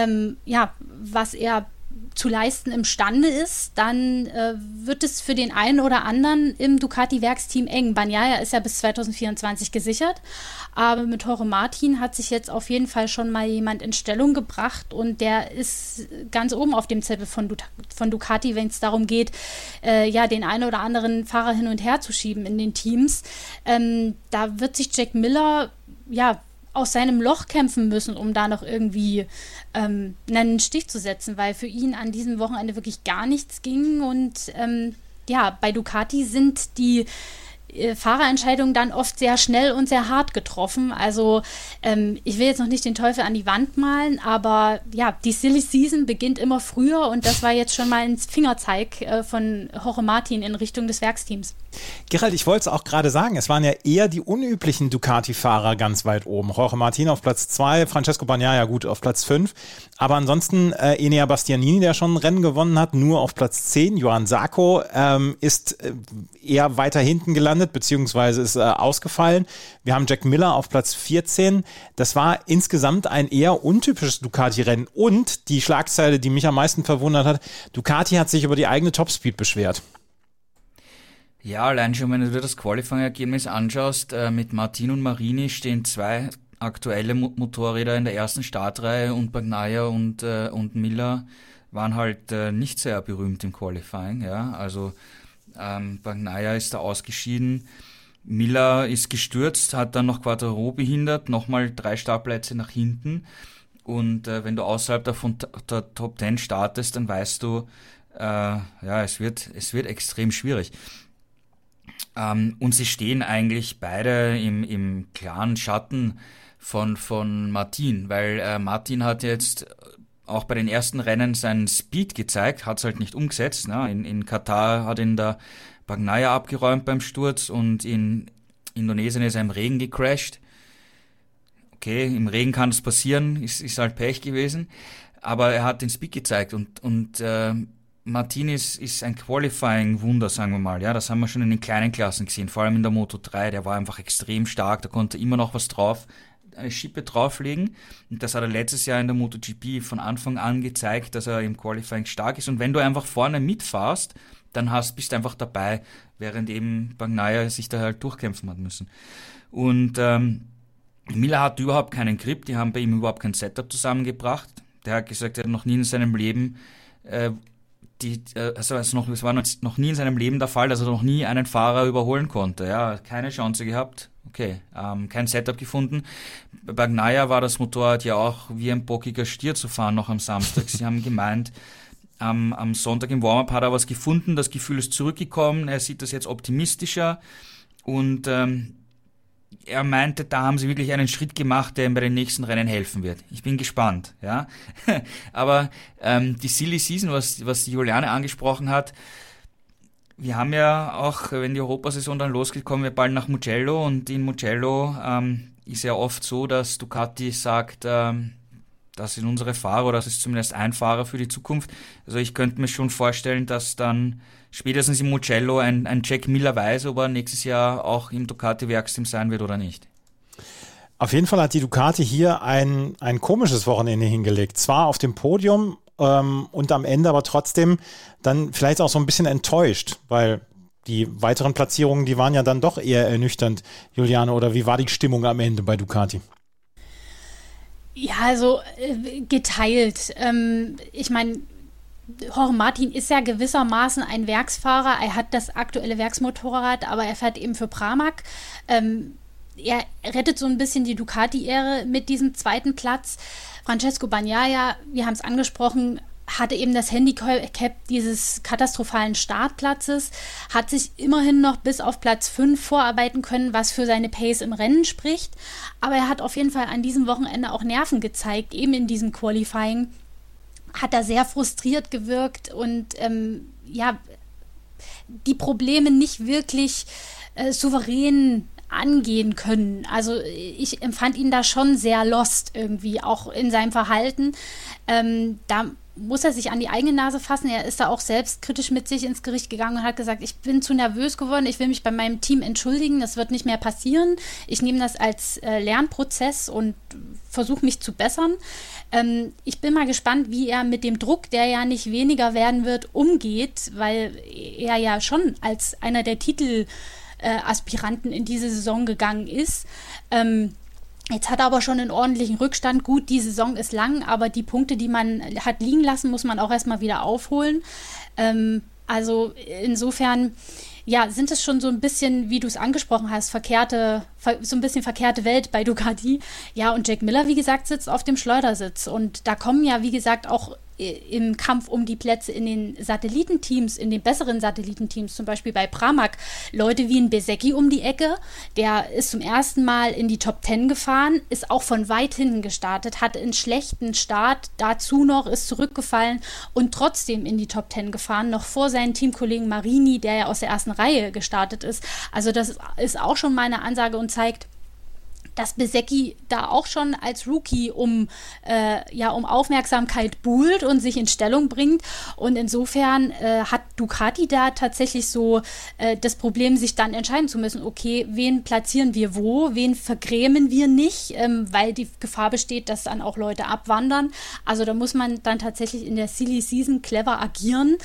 was er zu leisten imstande ist, dann wird es für den einen oder anderen im Ducati-Werksteam eng. Bagnaia ist ja bis 2024 gesichert, aber mit Jorge Martin hat sich jetzt auf jeden Fall schon mal jemand in Stellung gebracht und der ist ganz oben auf dem Zettel von Ducati, wenn es darum geht, den einen oder anderen Fahrer hin und her zu schieben in den Teams. Da wird sich Jack Miller, aus seinem Loch kämpfen müssen, um da noch irgendwie einen Stich zu setzen, weil für ihn an diesem Wochenende wirklich gar nichts ging und bei Ducati sind die Fahrerentscheidungen dann oft sehr schnell und sehr hart getroffen. Also ich will jetzt noch nicht den Teufel an die Wand malen, aber die Silly Season beginnt immer früher und das war jetzt schon mal ein Fingerzeig von Jorge Martin in Richtung des Werksteams. Gerald, ich wollte es auch gerade sagen, es waren ja eher die unüblichen Ducati-Fahrer ganz weit oben. Jorge Martin auf Platz 2, Francesco Bagnaia gut auf Platz 5, aber ansonsten Enea Bastianini, der schon ein Rennen gewonnen hat, nur auf Platz 10. Johann Zarco ist eher weiter hinten gelandet, beziehungsweise ist ausgefallen. Wir haben Jack Miller auf Platz 14. Das war insgesamt ein eher untypisches Ducati-Rennen und die Schlagzeile, die mich am meisten verwundert hat, Ducati hat sich über die eigene Topspeed beschwert. Ja, allein schon, wenn du dir das Qualifying-Ergebnis anschaust, mit Martin und Marini stehen 2 aktuelle Motorräder in der ersten Startreihe und Bagnaia und Miller waren halt nicht sehr berühmt im Qualifying. Ja? Also Bagnaia ist da ausgeschieden, Miller ist gestürzt, hat dann noch Quartararo behindert, nochmal 3 Startplätze nach hinten und wenn du außerhalb der Top 10 startest, dann weißt du, es wird extrem schwierig. Und sie stehen eigentlich beide im klaren Schatten von Martin, weil Martin hat jetzt auch bei den ersten Rennen seinen Speed gezeigt, hat es halt nicht umgesetzt. Ne? In Katar hat ihn der Bagnaia abgeräumt beim Sturz und in Indonesien ist er im Regen gecrashed. Okay, im Regen kann es passieren, ist halt Pech gewesen. aber er hat den Speed gezeigt und Martinez ist ein Qualifying-Wunder, sagen wir mal. Ja, das haben wir schon in den kleinen Klassen gesehen, vor allem in der Moto3. Der war einfach extrem stark, da konnte immer noch was eine Schippe drauflegen. Und das hat er letztes Jahr in der MotoGP von Anfang an gezeigt, dass er im Qualifying stark ist. Und wenn du einfach vorne mitfährst, dann bist du einfach dabei, während eben Bagnaia sich da halt durchkämpfen hat müssen. Und Miller hat überhaupt keinen Grip, die haben bei ihm überhaupt kein Setup zusammengebracht. Der hat gesagt, er hat noch nie in seinem Leben es war noch nie in seinem Leben der Fall, dass er noch nie einen Fahrer überholen konnte. Ja, keine Chance gehabt. Okay, kein Setup gefunden. Bei Bagnaia war das Motorrad ja auch wie ein bockiger Stier zu fahren noch am Samstag. Sie haben gemeint, am Sonntag im Warm-Up hat er was gefunden, das Gefühl ist zurückgekommen, er sieht das jetzt optimistischer und er meinte, da haben sie wirklich einen Schritt gemacht, der ihm bei den nächsten Rennen helfen wird. Ich bin gespannt, ja. Aber die Silly Season, was die Juliane angesprochen hat, wir haben ja auch, wenn die Europasaison dann losgeht, kommen wir bald nach Mugello und in Mugello ist ja oft so, dass Ducati sagt, das sind unsere Fahrer oder das ist zumindest ein Fahrer für die Zukunft. Also ich könnte mir schon vorstellen, dass dann spätestens im Mugello ein Jack Miller weiß, ob er nächstes Jahr auch im Ducati-Werksteam sein wird oder nicht. Auf jeden Fall hat die Ducati hier ein komisches Wochenende hingelegt. Zwar auf dem Podium und am Ende aber trotzdem dann vielleicht auch so ein bisschen enttäuscht, weil die weiteren Platzierungen, die waren ja dann doch eher ernüchternd. Juliane, oder wie war die Stimmung am Ende bei Ducati? Ja, also geteilt. Ich meine, Jorge Martin ist ja gewissermaßen ein Werksfahrer. Er hat das aktuelle Werksmotorrad, aber er fährt eben für Pramac. Er rettet so ein bisschen die Ducati-Ehre mit diesem zweiten Platz. Francesco Bagnaia, wir haben es angesprochen, hatte eben das Handicap dieses katastrophalen Startplatzes, hat sich immerhin noch bis auf Platz 5 vorarbeiten können, was für seine Pace im Rennen spricht. Aber er hat auf jeden Fall an diesem Wochenende auch Nerven gezeigt, eben in diesem Qualifying. Hat er sehr frustriert gewirkt und die Probleme nicht wirklich souverän angehen können. Also ich empfand ihn da schon sehr lost irgendwie, auch in seinem Verhalten. Da muss er sich an die eigene Nase fassen. Er ist da auch selbstkritisch mit sich ins Gericht gegangen und hat gesagt, ich bin zu nervös geworden, ich will mich bei meinem Team entschuldigen, das wird nicht mehr passieren. Ich nehme das als Lernprozess und versuche mich zu bessern. Ich bin mal gespannt, wie er mit dem Druck, der ja nicht weniger werden wird, umgeht, weil er ja schon als einer der Titelaspiranten in diese Saison gegangen ist. Jetzt hat er aber schon einen ordentlichen Rückstand. Gut, die Saison ist lang, aber die Punkte, die man hat liegen lassen, muss man auch erstmal wieder aufholen. Also insofern, ja, sind es schon so ein bisschen, wie du es angesprochen hast, so ein bisschen verkehrte Welt bei Ducati. Ja, und Jack Miller, wie gesagt, sitzt auf dem Schleudersitz. Und da kommen ja, wie gesagt, auch im Kampf um die Plätze in den Satellitenteams, in den besseren Satellitenteams, zum Beispiel bei Pramac, Leute wie ein Bezzecchi um die Ecke, der ist zum ersten Mal in die Top 10 gefahren, ist auch von weit hinten gestartet, hatte einen schlechten Start, dazu noch ist zurückgefallen und trotzdem in die Top 10 gefahren, noch vor seinen Teamkollegen Marini, der ja aus der ersten Reihe gestartet ist. Also das ist auch schon mal eine Ansage und zeigt, dass Bezzecchi da auch schon als Rookie um Aufmerksamkeit buhlt und sich in Stellung bringt. Und insofern hat Ducati da tatsächlich so das Problem, sich dann entscheiden zu müssen, okay, wen platzieren wir wo, wen vergrämen wir nicht, weil die Gefahr besteht, dass dann auch Leute abwandern. Also da muss man dann tatsächlich in der Silly Season clever agieren.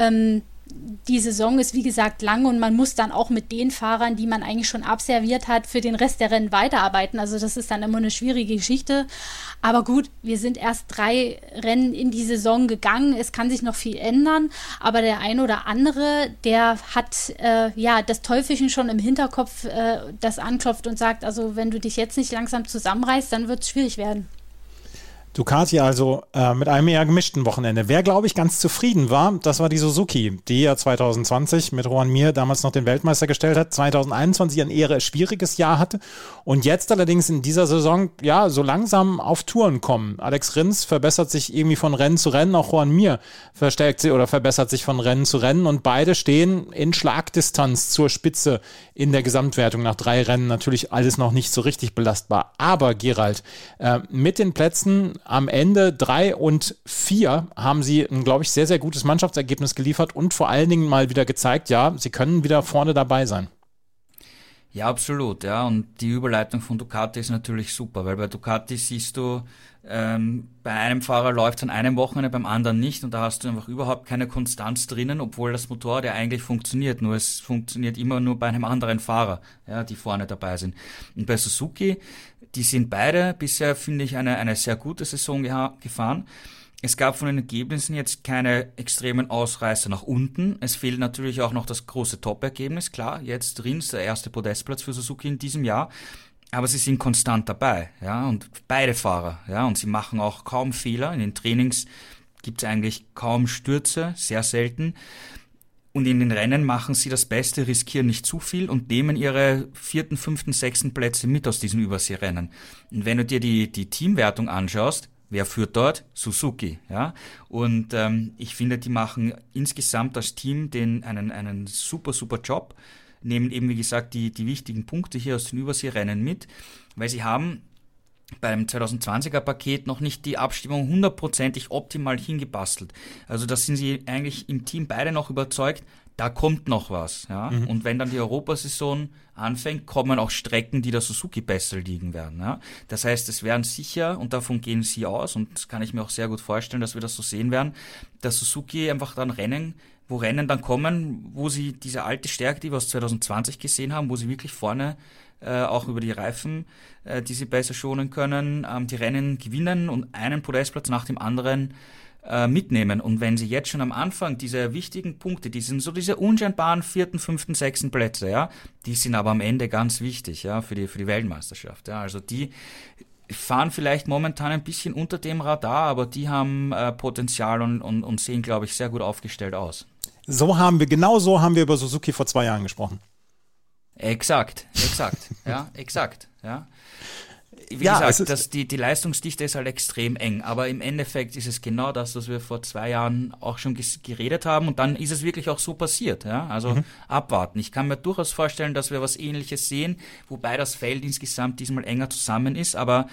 Die Saison ist, wie gesagt, lang und man muss dann auch mit den Fahrern, die man eigentlich schon abserviert hat, für den Rest der Rennen weiterarbeiten. Also das ist dann immer eine schwierige Geschichte. Aber gut, wir sind erst 3 Rennen in die Saison gegangen. Es kann sich noch viel ändern. Aber der ein oder andere, der hat das Teufelchen schon im Hinterkopf, das anklopft und sagt, also wenn du dich jetzt nicht langsam zusammenreißt, dann wird es schwierig werden. Ducati also mit einem eher gemischten Wochenende. Wer, glaube ich, ganz zufrieden war, das war die Suzuki, die ja 2020 mit Joan Mir damals noch den Weltmeister gestellt hat, 2021 ein eher schwieriges Jahr hatte und jetzt allerdings in dieser Saison ja so langsam auf Touren kommen. Alex Rins verbessert sich irgendwie von Rennen zu Rennen, auch Joan Mir verbessert sich von Rennen zu Rennen und beide stehen in Schlagdistanz zur Spitze in der Gesamtwertung nach 3 Rennen. Natürlich alles noch nicht so richtig belastbar. Aber Gerald, mit den Plätzen am Ende 3 und 4 haben sie ein, glaube ich, sehr, sehr gutes Mannschaftsergebnis geliefert und vor allen Dingen mal wieder gezeigt, ja, sie können wieder vorne dabei sein. Ja, absolut, ja. Und die Überleitung von Ducati ist natürlich super, weil bei Ducati siehst du, bei einem Fahrer läuft es an einem Wochenende, beim anderen nicht und da hast du einfach überhaupt keine Konstanz drinnen, obwohl das Motorrad ja eigentlich funktioniert, nur es funktioniert immer nur bei einem anderen Fahrer, ja, die vorne dabei sind. Und bei Suzuki, die sind beide bisher, finde ich, eine sehr gute Saison gefahren. Es gab von den Ergebnissen jetzt keine extremen Ausreißer nach unten. Es fehlt natürlich auch noch das große Top-Ergebnis. Klar, jetzt Rins, der erste Podestplatz für Suzuki in diesem Jahr. Aber sie sind konstant dabei, ja, und beide Fahrer, ja, und sie machen auch kaum Fehler. In den Trainings gibt es eigentlich kaum Stürze, sehr selten. Und in den Rennen machen sie das Beste, riskieren nicht zu viel und nehmen ihre 4., 5., 6. Plätze mit aus diesen Überseerennen. Und wenn du dir die Teamwertung anschaust, wer führt dort? Suzuki, ja. Und ich finde, die machen insgesamt als Team einen super, super Job, nehmen eben, wie gesagt, die wichtigen Punkte hier aus den Überseerennen mit, weil sie haben beim 2020er Paket noch nicht die Abstimmung 100%ig optimal hingebastelt. Also da sind sie eigentlich im Team beide noch überzeugt, da kommt noch was. Ja? Mhm. Und wenn dann die Europasaison anfängt, kommen auch Strecken, die der Suzuki besser liegen werden. Ja? Das heißt, es werden sicher, und davon gehen sie aus, und das kann ich mir auch sehr gut vorstellen, dass wir das so sehen werden, dass Suzuki einfach dann Rennen dann kommen, wo sie diese alte Stärke, die wir aus 2020 gesehen haben, wo sie wirklich vorne auch über die Reifen, die sie besser schonen können, die Rennen gewinnen und einen Podestplatz nach dem anderen mitnehmen. Und wenn sie jetzt schon am Anfang diese wichtigen Punkte, die sind so diese unscheinbaren 4., 5., 6. Plätze, ja, die sind aber am Ende ganz wichtig, ja, für die Weltmeisterschaft. Ja, also die fahren vielleicht momentan ein bisschen unter dem Radar, aber die haben Potenzial und sehen, glaube ich, sehr gut aufgestellt aus. Genau so haben wir über Suzuki vor 2 Jahren gesprochen. Exakt, ja, exakt, ja. Wie gesagt, die Leistungsdichte ist halt extrem eng, aber im Endeffekt ist es genau das, was wir vor 2 Jahren auch schon geredet haben und dann ist es wirklich auch so passiert, ja, also abwarten. Ich kann mir durchaus vorstellen, dass wir was Ähnliches sehen, wobei das Feld insgesamt diesmal enger zusammen ist, aber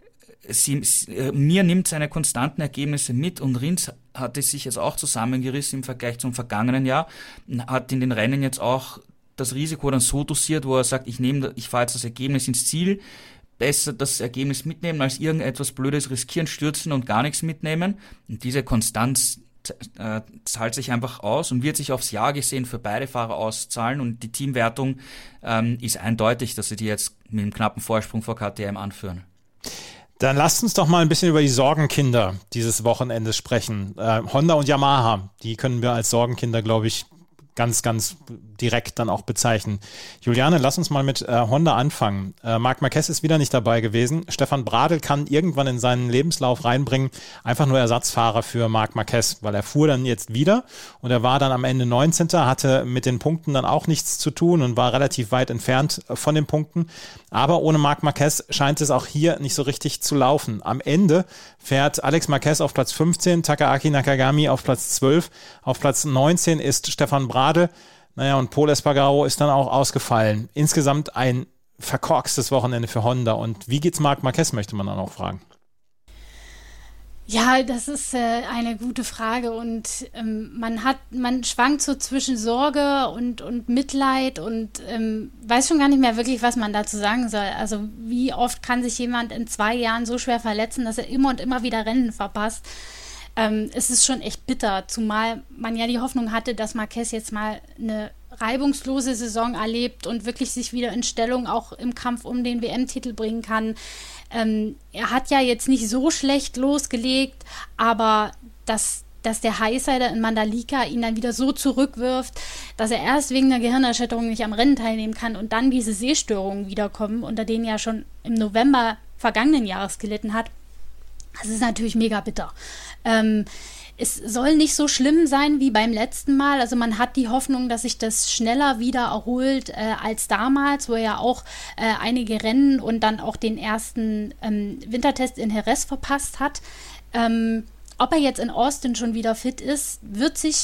mir nimmt seine konstanten Ergebnisse mit und Rins hat es sich jetzt auch zusammengerissen im Vergleich zum vergangenen Jahr, hat in den Rennen jetzt auch das Risiko dann so dosiert, wo er sagt, ich fahre jetzt das Ergebnis ins Ziel, besser das Ergebnis mitnehmen, als irgendetwas Blödes riskieren, stürzen und gar nichts mitnehmen. Und diese Konstanz zahlt sich einfach aus und wird sich aufs Jahr gesehen für beide Fahrer auszahlen. Und die Teamwertung ist eindeutig, dass sie die jetzt mit einem knappen Vorsprung vor KTM anführen. Dann lasst uns doch mal ein bisschen über die Sorgenkinder dieses Wochenendes sprechen. Honda und Yamaha, die können wir als Sorgenkinder, glaube ich, ganz, ganz direkt dann auch bezeichnen. Juliane, lass uns mal mit Honda anfangen. Marc Marquez ist wieder nicht dabei gewesen. Stefan Bradl kann irgendwann in seinen Lebenslauf reinbringen, einfach nur Ersatzfahrer für Marc Marquez, weil er fuhr dann jetzt wieder und er war dann am Ende 19., hatte mit den Punkten dann auch nichts zu tun und war relativ weit entfernt von den Punkten. Aber ohne Marc Marquez scheint es auch hier nicht so richtig zu laufen. Am Ende fährt Alex Marquez auf Platz 15, Takaaki Nakagami auf Platz 12, auf Platz 19 ist Stefan Bradl. Naja, und Pol Espargaro ist dann auch ausgefallen. Insgesamt ein verkorkstes Wochenende für Honda. Und wie geht's Marc Marquez, möchte man dann auch fragen. Ja, das ist eine gute Frage und man schwankt so zwischen Sorge und Mitleid und weiß schon gar nicht mehr wirklich, was man dazu sagen soll. Also wie oft kann sich jemand in 2 Jahren so schwer verletzen, dass er immer und immer wieder Rennen verpasst? Es ist schon echt bitter, zumal man ja die Hoffnung hatte, dass Marquez jetzt mal eine reibungslose Saison erlebt und wirklich sich wieder in Stellung auch im Kampf um den WM-Titel bringen kann. Er hat ja jetzt nicht so schlecht losgelegt, aber dass der Highsider in Mandalika ihn dann wieder so zurückwirft, dass er erst wegen der Gehirnerschütterung nicht am Rennen teilnehmen kann und dann diese Sehstörungen wiederkommen, unter denen er schon im November vergangenen Jahres gelitten hat. Das ist natürlich mega bitter. Es soll nicht so schlimm sein wie beim letzten Mal. Also man hat die Hoffnung, dass sich das schneller wieder erholt als damals, wo er ja auch einige Rennen und dann auch den ersten Wintertest in Jerez verpasst hat. Ob er jetzt in Austin schon wieder fit ist, wird sich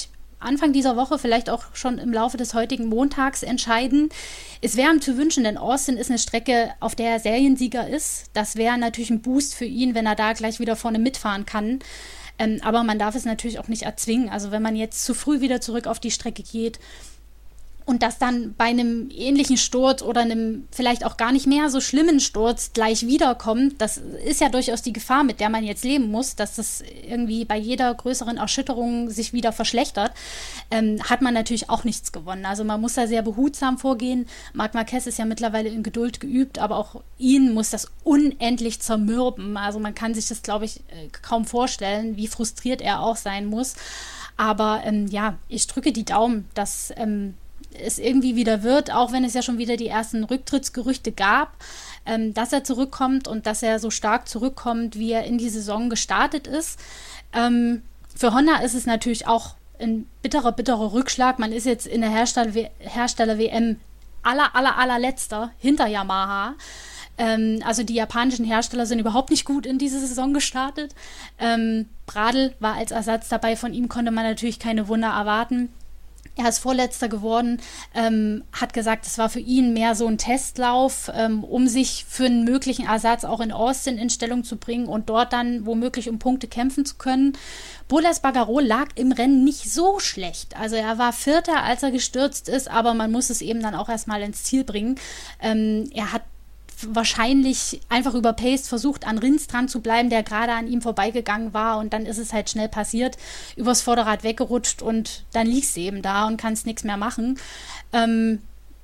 Anfang dieser Woche, vielleicht auch schon im Laufe des heutigen Montags entscheiden. Es wäre ihm zu wünschen, denn Austin ist eine Strecke, auf der er Seriensieger ist. Das wäre natürlich ein Boost für ihn, wenn er da gleich wieder vorne mitfahren kann. Aber man darf es natürlich auch nicht erzwingen. Also wenn man jetzt zu früh wieder zurück auf die Strecke geht und das dann bei einem ähnlichen Sturz oder einem vielleicht auch gar nicht mehr so schlimmen Sturz gleich wiederkommt, das ist ja durchaus die Gefahr, mit der man jetzt leben muss, dass das irgendwie bei jeder größeren Erschütterung sich wieder verschlechtert, hat man natürlich auch nichts gewonnen. Also man muss da sehr behutsam vorgehen. Marc Marquez ist ja mittlerweile in Geduld geübt, aber auch ihn muss das unendlich zermürben. Also man kann sich das, glaube ich, kaum vorstellen, wie frustriert er auch sein muss. Aber ich drücke die Daumen, dass es irgendwie wieder wird, auch wenn es ja schon wieder die ersten Rücktrittsgerüchte gab, dass er zurückkommt und dass er so stark zurückkommt, wie er in die Saison gestartet ist. Für Honda ist es natürlich auch ein bitterer Rückschlag. Man ist jetzt in der Hersteller-WM allerletzter hinter Yamaha. Also die japanischen Hersteller sind überhaupt nicht gut in diese Saison gestartet. Bradl war als Ersatz dabei, von ihm konnte man natürlich keine Wunder erwarten. Er ist Vorletzter geworden, hat gesagt, es war für ihn mehr so ein Testlauf, um sich für einen möglichen Ersatz auch in Austin in Stellung zu bringen und dort dann womöglich um Punkte kämpfen zu können. Pol Espargaró lag im Rennen nicht so schlecht. Also er war Vierter, als er gestürzt ist, aber man muss es eben dann auch erstmal ins Ziel bringen. Er hat wahrscheinlich einfach überpaced versucht, an Rins dran zu bleiben, der gerade an ihm vorbeigegangen war, und dann ist es halt schnell passiert, übers Vorderrad weggerutscht und dann liegst du eben da und kannst nichts mehr machen. Und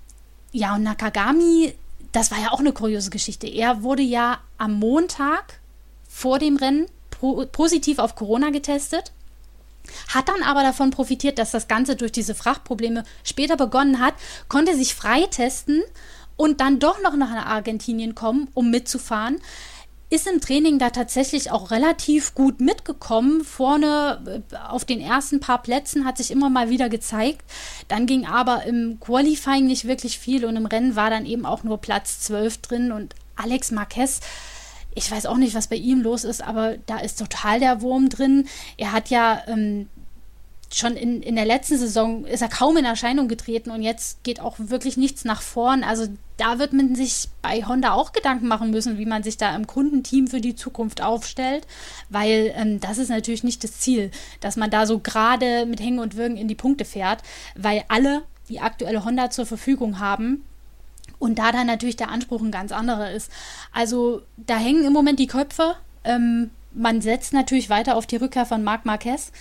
Nakagami, das war ja auch eine kuriose Geschichte. Er wurde ja am Montag vor dem Rennen positiv auf Corona getestet, hat dann aber davon profitiert, dass das Ganze durch diese Frachtprobleme später begonnen hat, konnte sich freitesten und dann doch noch nach Argentinien kommen, um mitzufahren, ist im Training da tatsächlich auch relativ gut mitgekommen. Vorne auf den ersten paar Plätzen hat sich immer mal wieder gezeigt. Dann ging aber im Qualifying nicht wirklich viel und im Rennen war dann eben auch nur Platz 12 drin. Und Alex Marquez, ich weiß auch nicht, was bei ihm los ist, aber da ist total der Wurm drin. Er hat ja schon in der letzten Saison ist er kaum in Erscheinung getreten und jetzt geht auch wirklich nichts nach vorn. Also da wird man sich bei Honda auch Gedanken machen müssen, wie man sich da im Kundenteam für die Zukunft aufstellt, weil das ist natürlich nicht das Ziel, dass man da so gerade mit Hängen und Würgen in die Punkte fährt, weil alle die aktuelle Honda zur Verfügung haben und da dann natürlich der Anspruch ein ganz anderer ist. Also da hängen im Moment die Köpfe. Man setzt natürlich weiter auf die Rückkehr von Marc Marquez.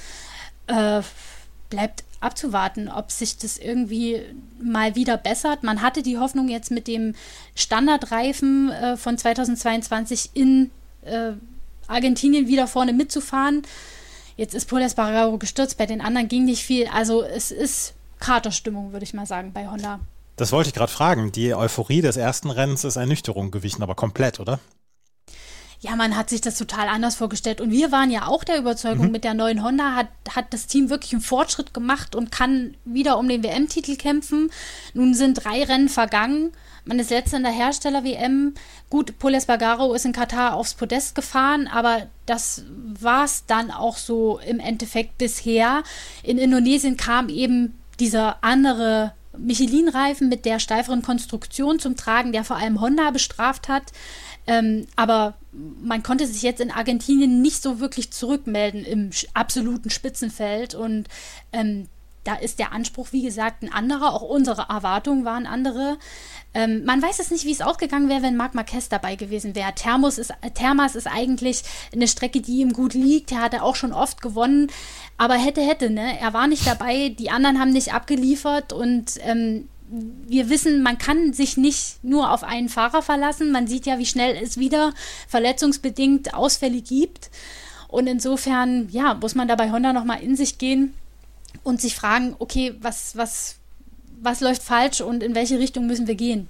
Bleibt abzuwarten, ob sich das irgendwie mal wieder bessert. Man hatte die Hoffnung, jetzt mit dem Standardreifen von 2022 in Argentinien wieder vorne mitzufahren. Jetzt ist Pol Espargaró gestürzt, bei den anderen ging nicht viel. Also es ist Katerstimmung, würde ich mal sagen, bei Honda. Das wollte ich gerade fragen. Die Euphorie des ersten Rennens ist Ernüchterung gewichen, aber komplett, oder? Ja, man hat sich das total anders vorgestellt. Und wir waren ja auch der Überzeugung, mit der neuen Honda hat das Team wirklich einen Fortschritt gemacht und kann wieder um den WM-Titel kämpfen. Nun sind 3 Rennen vergangen. Man ist letzter in der Hersteller-WM. Gut, Pol Espargaró ist in Katar aufs Podest gefahren, aber das war es dann auch so im Endeffekt bisher. In Indonesien kam eben dieser andere Michelin-Reifen mit der steiferen Konstruktion zum Tragen, der vor allem Honda bestraft hat. Aber man konnte sich jetzt in Argentinien nicht so wirklich zurückmelden im absoluten Spitzenfeld und da ist der Anspruch, wie gesagt, ein anderer. Auch unsere Erwartungen waren andere. Man weiß es nicht, wie es ausgegangen wäre, wenn Marc Marquez dabei gewesen wäre. Termas ist eigentlich eine Strecke, die ihm gut liegt. Er hatte auch schon oft gewonnen, aber hätte, ne? Er war nicht dabei, die anderen haben nicht abgeliefert und wir wissen, man kann sich nicht nur auf einen Fahrer verlassen. Man sieht ja, wie schnell es wieder verletzungsbedingt Ausfälle gibt. Und insofern, ja, muss man da bei Honda nochmal in sich gehen und sich fragen, okay, was läuft falsch und in welche Richtung müssen wir gehen?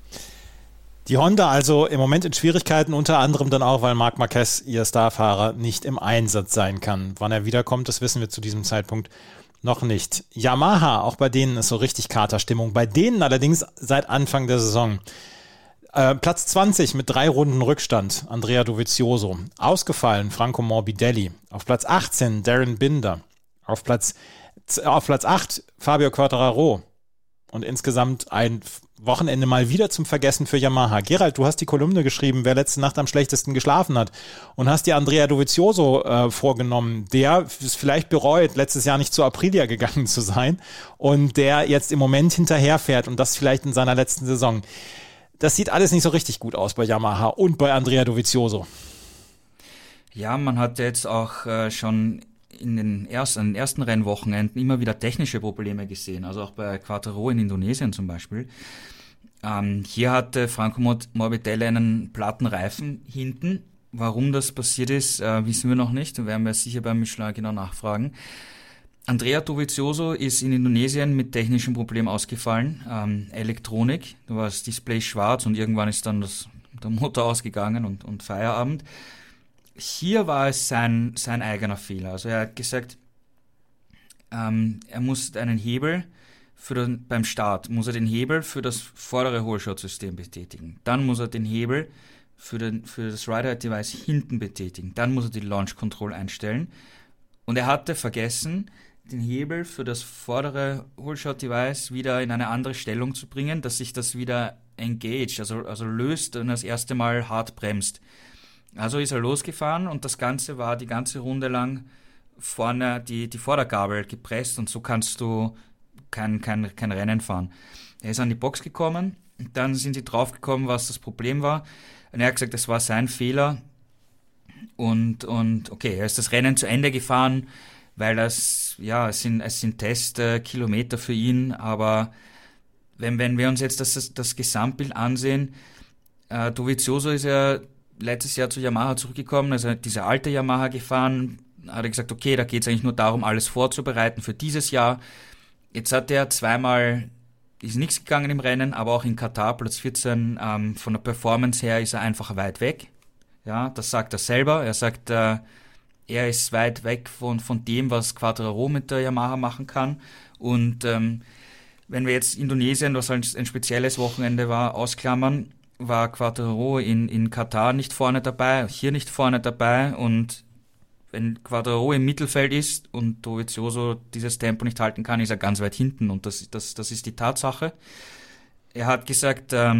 Die Honda also im Moment in Schwierigkeiten, unter anderem dann auch, weil Marc Marquez, ihr Starfahrer, nicht im Einsatz sein kann. Wann er wiederkommt, das wissen wir zu diesem Zeitpunkt noch nicht. Yamaha, auch bei denen ist so richtig Katerstimmung. Bei denen allerdings seit Anfang der Saison. Platz 20 mit 3 Runden Rückstand, Andrea Dovizioso. Ausgefallen, Franco Morbidelli. Auf Platz 18 Darren Binder. Auf Platz Auf Platz 8 Fabio Quartararo. Und insgesamt ein Wochenende mal wieder zum Vergessen für Yamaha. Gerald, du hast die Kolumne geschrieben, wer letzte Nacht am schlechtesten geschlafen hat. Und hast dir Andrea Dovizioso vorgenommen, der es vielleicht bereut, letztes Jahr nicht zu Aprilia gegangen zu sein und der jetzt im Moment hinterherfährt und das vielleicht in seiner letzten Saison. Das sieht alles nicht so richtig gut aus bei Yamaha und bei Andrea Dovizioso. Ja, man hat jetzt auch schon in den ersten Rennwochenenden immer wieder technische Probleme gesehen, also auch bei Quartararo in Indonesien zum Beispiel. Hier hatte Franco Morbidelli einen platten Reifen hinten. Warum das passiert ist, wissen wir noch nicht. Da werden wir sicher beim Michelin genau nachfragen. Andrea Dovizioso ist in Indonesien mit technischen Problemen ausgefallen. Elektronik, da war das Display schwarz und irgendwann ist dann der Motor ausgegangen und Feierabend. Hier war es sein eigener Fehler. Also er hat gesagt, er muss einen Hebel beim Start muss er den Hebel für das vordere Holeshotsystem betätigen. Dann muss er den Hebel für das Ride-Height-Device hinten betätigen. Dann muss er die Launch Control einstellen. Und er hatte vergessen, den Hebel für das vordere Holeshot-Device wieder in eine andere Stellung zu bringen, dass sich das wieder engaged, also löst und das erste Mal hart bremst. Also ist er losgefahren und das Ganze war die ganze Runde lang vorne die Vordergabel gepresst und so kannst du kein Rennen fahren. Er ist an die Box gekommen und dann sind sie draufgekommen, was das Problem war. Und er hat gesagt, das war sein Fehler und okay, er ist das Rennen zu Ende gefahren, weil es sind Testkilometer für ihn, aber wenn wir uns jetzt das Gesamtbild ansehen, Dovizioso ist ja letztes Jahr zu Yamaha zurückgekommen, also diese alte Yamaha gefahren, hat er gesagt, okay, da geht es eigentlich nur darum, alles vorzubereiten für dieses Jahr. Jetzt hat er zweimal, ist nichts gegangen im Rennen, aber auch in Katar, Platz 14, von der Performance her ist er einfach weit weg. Ja, das sagt er selber. Er sagt, er ist weit weg von dem, was Quartararo mit der Yamaha machen kann. Und wenn wir jetzt Indonesien, was halt ein spezielles Wochenende war, ausklammern, war Quartararo in Katar nicht vorne dabei, hier nicht vorne dabei und wenn Quartararo im Mittelfeld ist und Dovizioso dieses Tempo nicht halten kann, ist er ganz weit hinten und das ist die Tatsache. Er hat gesagt, er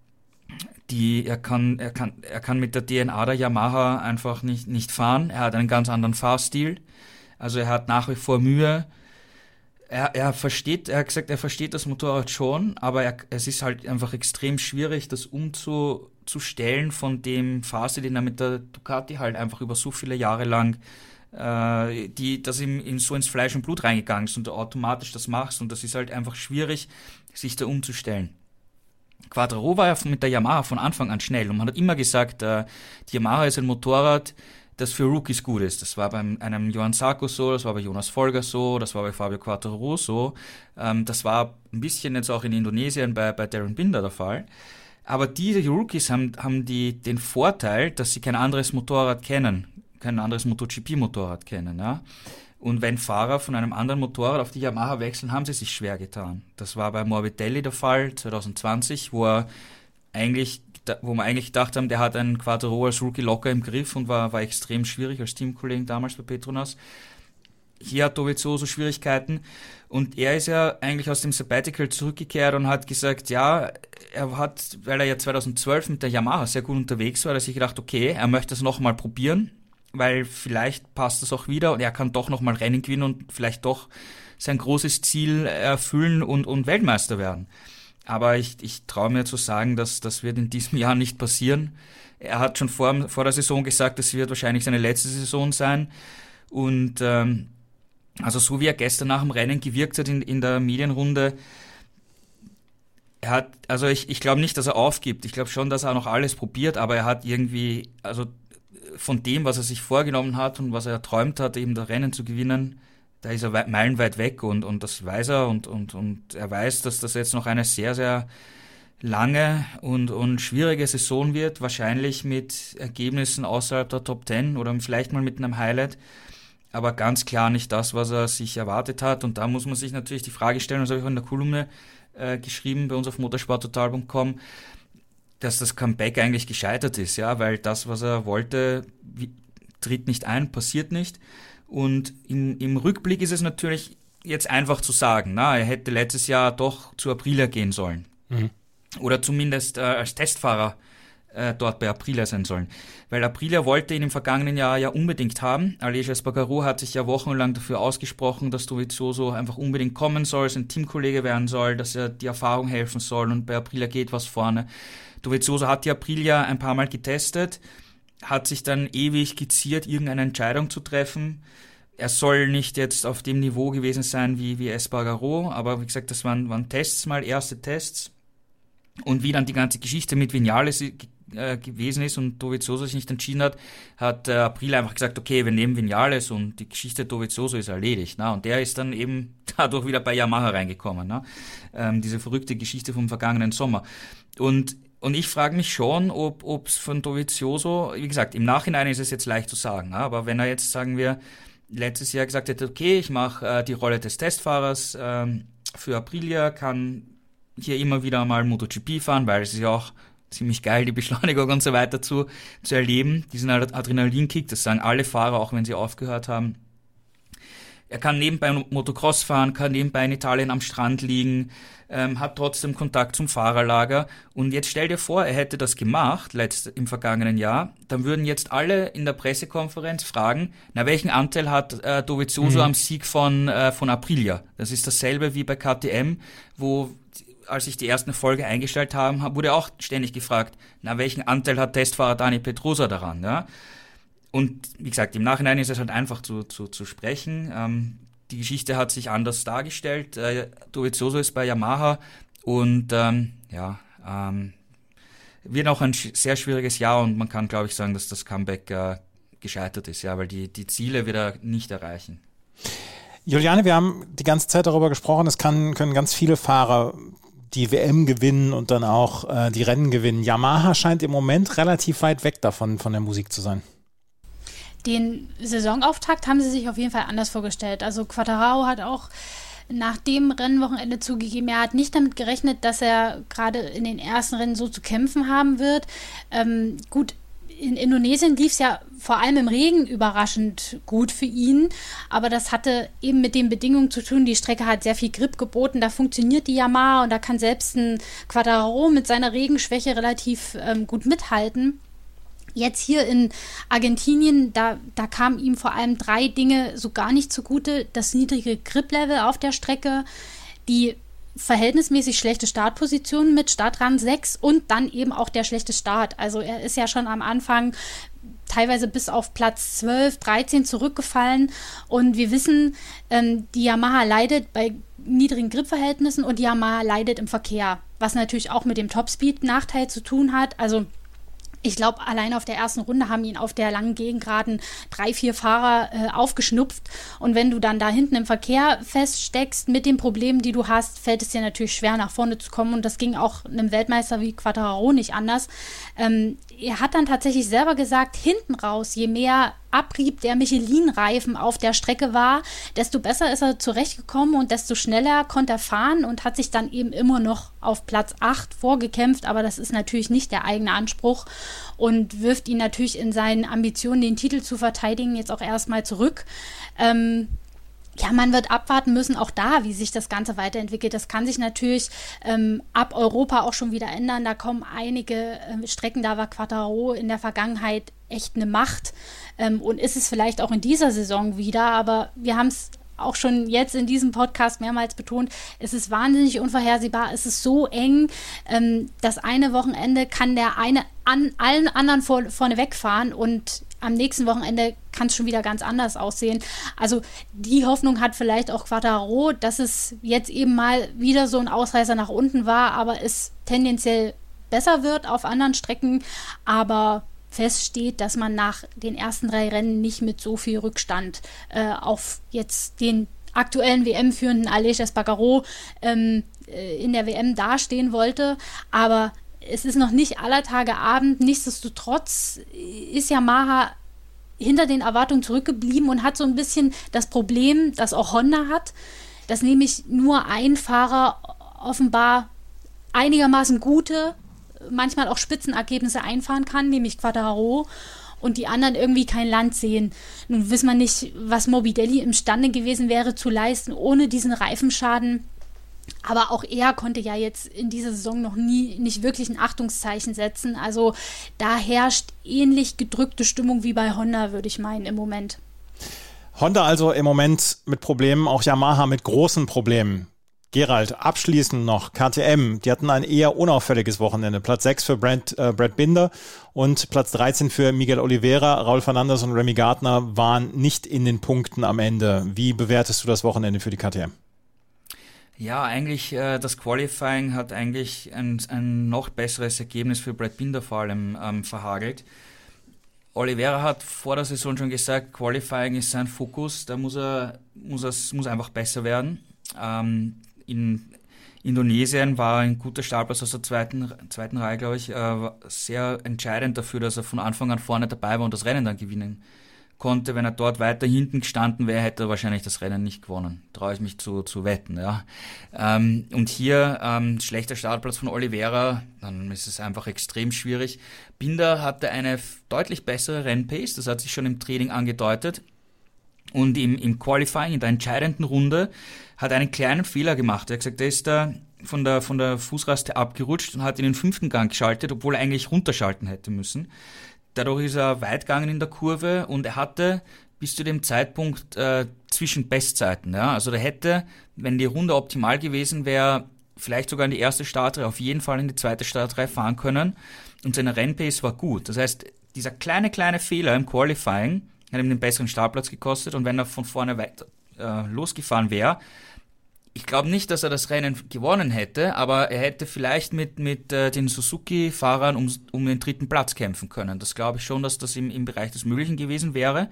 kann mit der DNA der Yamaha einfach nicht fahren. Er hat einen ganz anderen Fahrstil. Also er hat nach wie vor Mühe. Er hat gesagt, er versteht das Motorrad schon, aber es ist halt einfach extrem schwierig, das umzustellen von dem Fahrstil, den er mit der Ducati halt einfach über so viele Jahre lang, dass ihm so ins Fleisch und Blut reingegangen ist und du automatisch das machst und das ist halt einfach schwierig, sich da umzustellen. Quartararo war ja mit der Yamaha von Anfang an schnell und man hat immer gesagt, die Yamaha ist ein Motorrad, das für Rookies gut ist. Das war bei einem Johann Zarco so, das war bei Jonas Folger so, das war bei Fabio Quartararo so. Das war ein bisschen jetzt auch in Indonesien bei Darren Binder der Fall. Aber diese Rookies haben den Vorteil, dass sie kein anderes Motorrad kennen, kein anderes MotoGP-Motorrad kennen. Ja? Und wenn Fahrer von einem anderen Motorrad auf die Yamaha wechseln, haben sie sich schwer getan. Das war bei Morbidelli der Fall 2020, wo wir eigentlich gedacht haben, der hat einen Quartararo als Rookie locker im Griff und war extrem schwierig als Teamkollegen damals bei Petronas. Hier hat Dovizioso Schwierigkeiten und er ist ja eigentlich aus dem Sabbatical zurückgekehrt und hat gesagt, ja, weil er ja 2012 mit der Yamaha sehr gut unterwegs war, hat er sich gedacht, okay, er möchte es nochmal probieren, weil vielleicht passt es auch wieder und er kann doch nochmal Rennen gewinnen und vielleicht doch sein großes Ziel erfüllen und Weltmeister werden. Aber ich traue mir zu sagen, dass das wird in diesem Jahr nicht passieren. Er hat schon vor der Saison gesagt, das wird wahrscheinlich seine letzte Saison sein. Und also so wie er gestern nach dem Rennen gewirkt hat in der Medienrunde, ich glaube nicht, dass er aufgibt. Ich glaube schon, dass er noch alles probiert, aber er hat irgendwie, also von dem, was er sich vorgenommen hat und was er erträumt hat, eben das Rennen zu gewinnen, da ist er meilenweit weg und das weiß er und er weiß, dass das jetzt noch eine sehr, sehr lange und schwierige Saison wird, wahrscheinlich mit Ergebnissen außerhalb der Top 10 oder vielleicht mal mit einem Highlight, aber ganz klar nicht das, was er sich erwartet hat und da muss man sich natürlich die Frage stellen, das habe ich auch in der Kolumne geschrieben bei uns auf motorsporttotal.com, dass das Comeback eigentlich gescheitert ist, ja, weil das, was er wollte, tritt nicht ein, passiert nicht. Und im Rückblick ist es natürlich jetzt einfach zu sagen, er hätte letztes Jahr doch zu Aprilia gehen sollen. Oder zumindest als Testfahrer dort bei Aprilia sein sollen. Weil Aprilia wollte ihn im vergangenen Jahr ja unbedingt haben. Aleix Espargaró hat sich ja wochenlang dafür ausgesprochen, dass Dovizioso einfach unbedingt kommen soll, sein Teamkollege werden soll, dass er die Erfahrung helfen soll und bei Aprilia geht was vorne. Dovizioso hat die Aprilia ein paar Mal getestet, hat sich dann ewig geziert, irgendeine Entscheidung zu treffen. Er soll nicht jetzt auf dem Niveau gewesen sein wie Espargaró, aber wie gesagt, das waren Tests mal, erste Tests. Und wie dann die ganze Geschichte mit Viñales gewesen ist und Dovizioso sich nicht entschieden hat Aprilia einfach gesagt, okay, wir nehmen Viñales und die Geschichte Dovizioso ist erledigt. Und der ist dann eben dadurch wieder bei Yamaha reingekommen. Diese verrückte Geschichte vom vergangenen Sommer. Und ich frage mich schon, ob es von Dovizioso, wie gesagt, im Nachhinein ist es jetzt leicht zu sagen, aber wenn er jetzt, sagen wir, letztes Jahr gesagt hätte, okay, ich mache die Rolle des Testfahrers für Aprilia, kann hier immer wieder mal MotoGP fahren, weil es ist ja auch ziemlich geil, die Beschleunigung und so weiter zu erleben, diesen Adrenalinkick, das sagen alle Fahrer, auch wenn sie aufgehört haben. Er kann nebenbei Motocross fahren, kann nebenbei in Italien am Strand liegen, hat trotzdem Kontakt zum Fahrerlager. Und jetzt stell dir vor, er hätte das gemacht, im vergangenen Jahr, dann würden jetzt alle in der Pressekonferenz fragen, welchen Anteil hat Dovizioso am Sieg von Aprilia? Das ist dasselbe wie bei KTM, wo, als ich die ersten Folge eingestellt habe, wurde auch ständig gefragt, welchen Anteil hat Testfahrer Dani Pedrosa daran? Ja? Und wie gesagt, im Nachhinein ist es halt einfach zu sprechen. Die Geschichte hat sich anders dargestellt. Dovizioso ist bei Yamaha und wird auch ein sehr schwieriges Jahr und man kann, glaube ich, sagen, dass das Comeback gescheitert ist, weil die Ziele wird er nicht erreichen. Juliane, wir haben die ganze Zeit darüber gesprochen, es können ganz viele Fahrer die WM gewinnen und dann auch die Rennen gewinnen. Yamaha scheint im Moment relativ weit weg davon, von der Musik zu sein. Den Saisonauftakt haben sie sich auf jeden Fall anders vorgestellt. Also Quartararo hat auch nach dem Rennwochenende zugegeben, er hat nicht damit gerechnet, dass er gerade in den ersten Rennen so zu kämpfen haben wird. Gut, in Indonesien lief es ja vor allem im Regen überraschend gut für ihn, aber das hatte eben mit den Bedingungen zu tun. Die Strecke hat sehr viel Grip geboten, da funktioniert die Yamaha und da kann selbst ein Quartararo mit seiner Regenschwäche relativ gut mithalten. Jetzt hier in Argentinien, da kamen ihm vor allem 3 Dinge so gar nicht zugute. Das niedrige Grip-Level auf der Strecke, die verhältnismäßig schlechte Startposition mit Startrang 6 und dann eben auch der schlechte Start. Also er ist ja schon am Anfang teilweise bis auf Platz 12, 13 zurückgefallen und wir wissen, die Yamaha leidet bei niedrigen Grip-Verhältnissen und die Yamaha leidet im Verkehr, was natürlich auch mit dem Topspeed-Nachteil zu tun hat. Also ich glaube, allein auf der ersten Runde haben ihn auf der langen Gegengraden 3, 4 Fahrer aufgeschnupft. Und wenn du dann da hinten im Verkehr feststeckst mit den Problemen, die du hast, fällt es dir natürlich schwer, nach vorne zu kommen. Und das ging auch einem Weltmeister wie Quartararo nicht anders. Er hat dann tatsächlich selber gesagt, hinten raus, je mehr Abrieb der Michelin-Reifen auf der Strecke war, desto besser ist er zurechtgekommen und desto schneller konnte er fahren und hat sich dann eben immer noch auf Platz 8 vorgekämpft, aber das ist natürlich nicht der eigene Anspruch und wirft ihn natürlich in seinen Ambitionen, den Titel zu verteidigen, jetzt auch erstmal zurück. Man wird abwarten müssen, auch da, wie sich das Ganze weiterentwickelt. Das kann sich natürlich ab Europa auch schon wieder ändern. Da kommen einige Strecken, da war Quartararo in der Vergangenheit echt eine Macht und ist es vielleicht auch in dieser Saison wieder, aber wir haben es auch schon jetzt in diesem Podcast mehrmals betont, es ist wahnsinnig unvorhersehbar, es ist so eng, das eine Wochenende kann der eine an allen anderen vorne wegfahren und am nächsten Wochenende kann es schon wieder ganz anders aussehen. Also die Hoffnung hat vielleicht auch Quartararo, dass es jetzt eben mal wieder so ein Ausreißer nach unten war, aber es tendenziell besser wird auf anderen Strecken, aber fest steht, dass man nach den ersten 3 Rennen nicht mit so viel Rückstand auf jetzt den aktuellen WM-führenden Aleix Espargaró in der WM dastehen wollte. Aber es ist noch nicht aller Tage Abend. Nichtsdestotrotz ist Yamaha hinter den Erwartungen zurückgeblieben und hat so ein bisschen das Problem, das auch Honda hat, dass nämlich nur ein Fahrer offenbar einigermaßen gute, manchmal auch Spitzenergebnisse einfahren kann, nämlich Quartararo. und die anderen irgendwie kein Land sehen. Nun weiß man nicht, was Morbidelli imstande gewesen wäre zu leisten ohne diesen Reifenschaden. Aber auch er konnte ja jetzt in dieser Saison noch nicht wirklich ein Achtungszeichen setzen. Also da herrscht ähnlich gedrückte Stimmung wie bei Honda, würde ich meinen, im Moment. Honda also im Moment mit Problemen, auch Yamaha mit großen Problemen. Gerald, abschließend noch KTM, die hatten ein eher unauffälliges Wochenende. Platz 6 für Brad Binder und Platz 13 für Miguel Oliveira. Raul Fernandez und Remy Gardner waren nicht in den Punkten am Ende. Wie bewertest du das Wochenende für die KTM? Ja, eigentlich das Qualifying hat eigentlich ein noch besseres Ergebnis für Brad Binder vor allem verhagelt. Oliveira hat vor der Saison schon gesagt, Qualifying ist sein Fokus, da muss einfach besser werden. In Indonesien war ein guter Startplatz aus der zweiten Reihe, glaube ich, sehr entscheidend dafür, dass er von Anfang an vorne dabei war und das Rennen dann gewinnen konnte. Wenn er dort weiter hinten gestanden wäre, hätte er wahrscheinlich das Rennen nicht gewonnen. Traue ich mich zu wetten. Ja. Und hier schlechter Startplatz von Oliveira, dann ist es einfach extrem schwierig. Binder hatte eine deutlich bessere Rennpace, das hat sich schon im Training angedeutet. Und im Qualifying, in der entscheidenden Runde, hat er einen kleinen Fehler gemacht. Er hat gesagt, er ist da von der Fußraste abgerutscht und hat in den 5. Gang geschaltet, obwohl er eigentlich runterschalten hätte müssen. Dadurch ist er weit gegangen in der Kurve und er hatte bis zu dem Zeitpunkt Zwischenbestzeiten. Ja? Also der hätte, wenn die Runde optimal gewesen wäre, vielleicht sogar in die erste Startreihe, auf jeden Fall in die zweite Startreihe fahren können. Und seine Rennpace war gut. Das heißt, dieser kleine Fehler im Qualifying hat ihm den besseren Startplatz gekostet. Und wenn er von vorne weiter losgefahren wäre, ich glaube nicht, dass er das Rennen gewonnen hätte, aber er hätte vielleicht mit den Suzuki-Fahrern um den 3. Platz kämpfen können. Das glaube ich schon, dass das im Bereich des Möglichen gewesen wäre.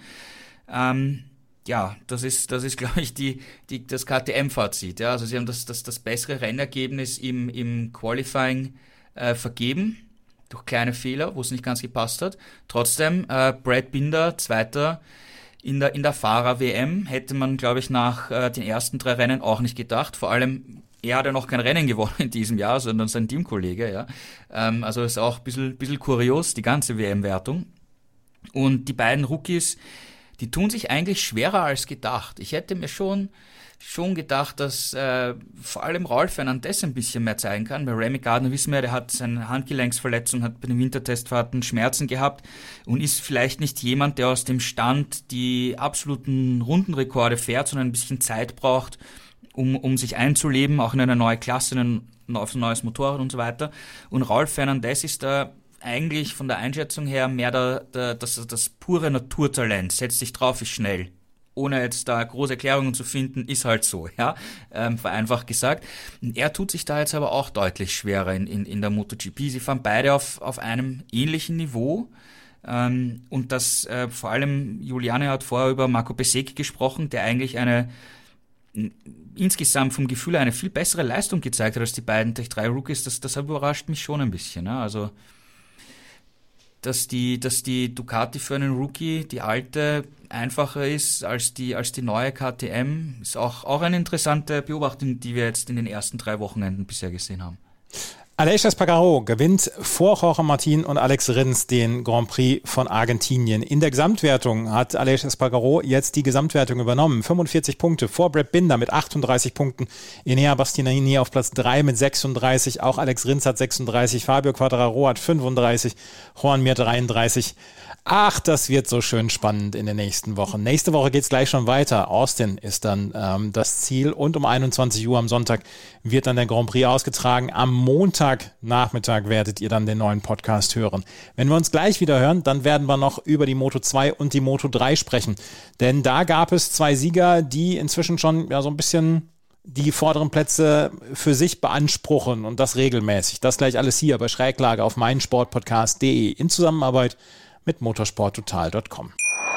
Ja, das ist glaube ich, das KTM-Fazit. Ja, also sie haben das bessere Rennergebnis im Qualifying vergeben, durch kleine Fehler, wo es nicht ganz gepasst hat. Trotzdem, Brad Binder, Zweiter in der Fahrer-WM, hätte man, glaube ich, nach den ersten 3 Rennen auch nicht gedacht. Vor allem, er hat ja noch kein Rennen gewonnen in diesem Jahr, sondern sein Teamkollege. Ja. Also ist auch ein bisschen kurios, die ganze WM-Wertung. Und die beiden Rookies, die tun sich eigentlich schwerer als gedacht. Ich hätte mir schon gedacht, dass vor allem Raul Fernandez ein bisschen mehr zeigen kann. Bei Remy Gardner wissen wir, der hat seine Handgelenksverletzung, hat bei den Wintertestfahrten Schmerzen gehabt und ist vielleicht nicht jemand, der aus dem Stand die absoluten Rundenrekorde fährt, sondern ein bisschen Zeit braucht, um sich einzuleben, auch in eine neue Klasse, auf ein neues Motorrad und so weiter. Und Raul Fernandez ist da eigentlich von der Einschätzung her mehr das pure Naturtalent. Setzt sich drauf, ist schnell. Ohne jetzt da große Erklärungen zu finden, ist halt so, ja, vereinfacht gesagt. Er tut sich da jetzt aber auch deutlich schwerer in der MotoGP. Sie fahren beide auf einem ähnlichen Niveau. Und das vor allem, Juliane hat vorher über Marco Bezzecchi gesprochen, der eigentlich insgesamt vom Gefühl eine viel bessere Leistung gezeigt hat als die beiden Tech 3 Rookies. Das überrascht mich schon ein bisschen. Ja? Also dass die Ducati für einen Rookie, die alte, einfacher ist als die neue KTM, ist auch eine interessante Beobachtung, die wir jetzt in den ersten 3 Wochenenden bisher gesehen haben. Aleix Espargaró gewinnt vor Jorge Martin und Alex Rins den Grand Prix von Argentinien. In der Gesamtwertung hat Aleix Espargaró jetzt die Gesamtwertung übernommen. 45 Punkte vor Brad Binder mit 38 Punkten. Enea Bastianini auf Platz 3 mit 36. Auch Alex Rins hat 36. Fabio Quartararo hat 35. Joan Mir 33. Ach, das wird so schön spannend in den nächsten Wochen. Nächste Woche geht's gleich schon weiter. Austin ist dann das Ziel und um 21 Uhr am Sonntag wird dann der Grand Prix ausgetragen. Am Montagnachmittag werdet ihr dann den neuen Podcast hören. Wenn wir uns gleich wieder hören, dann werden wir noch über die Moto 2 und die Moto 3 sprechen. Denn da gab es 2 Sieger, die inzwischen schon so ein bisschen die vorderen Plätze für sich beanspruchen und das regelmäßig. Das gleich alles hier bei Schräglage auf meinsportpodcast.de in Zusammenarbeit mit motorsporttotal.com.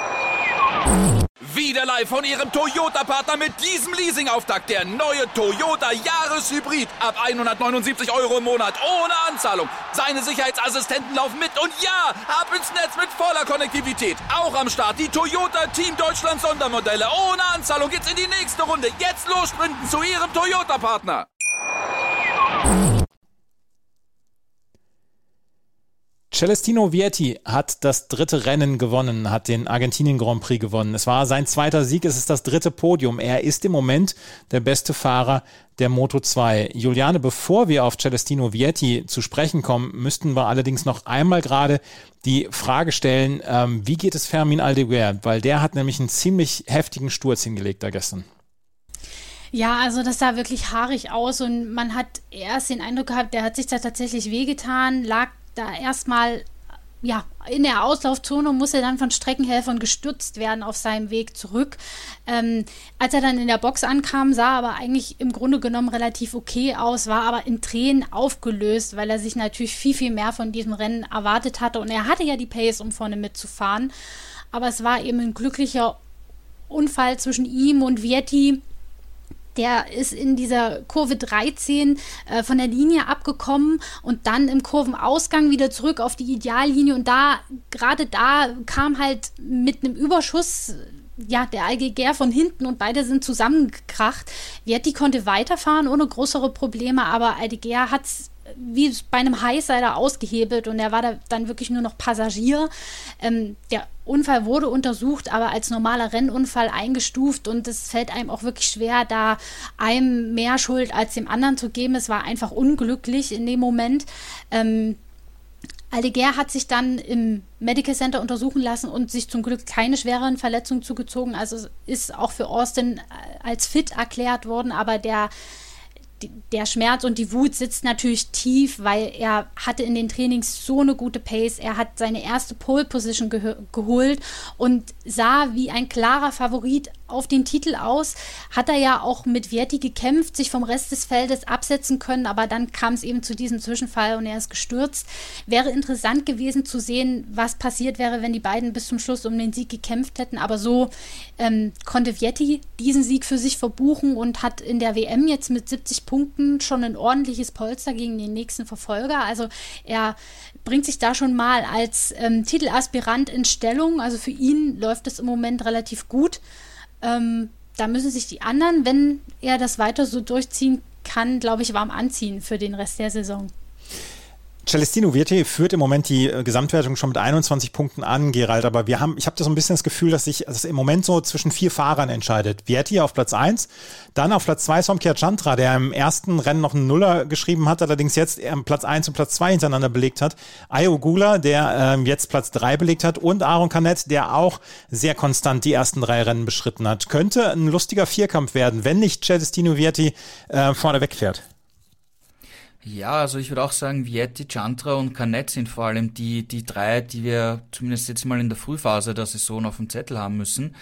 Wieder live von Ihrem Toyota-Partner mit diesem Leasing-Auftakt. Der neue Toyota Jahreshybrid. Ab 179 € im Monat. Ohne Anzahlung. Seine Sicherheitsassistenten laufen mit. Und ja, ab ins Netz mit voller Konnektivität. Auch am Start die Toyota Team Deutschland Sondermodelle. Ohne Anzahlung geht's in die nächste Runde. Jetzt los sprinten zu Ihrem Toyota-Partner. Celestino Vietti hat das 3. Rennen gewonnen, hat den Argentinien Grand Prix gewonnen. Es war sein 2. Sieg, es ist das 3. Podium. Er ist im Moment der beste Fahrer der Moto2. Juliane, bevor wir auf Celestino Vietti zu sprechen kommen, müssten wir allerdings noch einmal gerade die Frage stellen, wie geht es Fermín Aldeguer? Weil der hat nämlich einen ziemlich heftigen Sturz hingelegt da gestern. Ja, also das sah wirklich haarig aus und man hat erst den Eindruck gehabt, der hat sich da tatsächlich wehgetan, lag da erstmal in der Auslaufzone und musste dann von Streckenhelfern gestützt werden auf seinem Weg zurück. Als er dann in der Box ankam, sah aber eigentlich im Grunde genommen relativ okay aus, war aber in Tränen aufgelöst, weil er sich natürlich viel, viel mehr von diesem Rennen erwartet hatte und er hatte ja die Pace, um vorne mitzufahren, aber es war eben ein glücklicher Unfall zwischen ihm und Vietti. Der ist in dieser Kurve 13 von der Linie abgekommen und dann im Kurvenausgang wieder zurück auf die Ideallinie und gerade da kam halt mit einem Überschuss der Aldeguer von hinten und beide sind zusammengekracht. Vietti konnte weiterfahren ohne größere Probleme, aber Aldeguer hat es wie bei einem Highsider ausgehebelt und er war da dann wirklich nur noch Passagier. Der Unfall wurde untersucht, aber als normaler Rennunfall eingestuft und es fällt einem auch wirklich schwer, da einem mehr Schuld als dem anderen zu geben. Es war einfach unglücklich in dem Moment. Aldeguer hat sich dann im Medical Center untersuchen lassen und sich zum Glück keine schwereren Verletzungen zugezogen. Also ist auch für Austin als fit erklärt worden, aber der Schmerz und die Wut sitzt natürlich tief, weil er hatte in den Trainings so eine gute Pace. Er hat seine erste Pole Position geholt und sah wie ein klarer Favorit auf den Titel aus. Hat er ja auch mit Vietti gekämpft, sich vom Rest des Feldes absetzen können, aber dann kam es eben zu diesem Zwischenfall und er ist gestürzt. Wäre interessant gewesen zu sehen, was passiert wäre, wenn die beiden bis zum Schluss um den Sieg gekämpft hätten, aber so konnte Vietti diesen Sieg für sich verbuchen und hat in der WM jetzt mit 70 Punkten schon ein ordentliches Polster gegen den nächsten Verfolger. Also er bringt sich da schon mal als Titelaspirant in Stellung. Also für ihn läuft es im Moment relativ gut. Da müssen sich die anderen, wenn er das weiter so durchziehen kann, glaube ich, warm anziehen für den Rest der Saison. Celestino Vietti führt im Moment die Gesamtwertung schon mit 21 Punkten an, Gerald, aber ich habe da so ein bisschen das Gefühl, dass sich im Moment so zwischen 4 Fahrern entscheidet. Vietti auf Platz 1, dann auf Platz 2 Somkjer Chantra, der im ersten Rennen noch einen Nuller geschrieben hat, allerdings jetzt Platz 1 und Platz 2 hintereinander belegt hat. Ayo Gula, der jetzt Platz 3 belegt hat und Aron Canet, der auch sehr konstant die ersten 3 Rennen beschritten hat. Könnte ein lustiger Vierkampf werden, wenn nicht Celestino Vietti vorne wegfährt. Ja, also ich würde auch sagen, Vietti, Chantra und Canet sind vor allem die 3, die wir zumindest jetzt mal in der Frühphase der Saison auf dem Zettel haben müssen.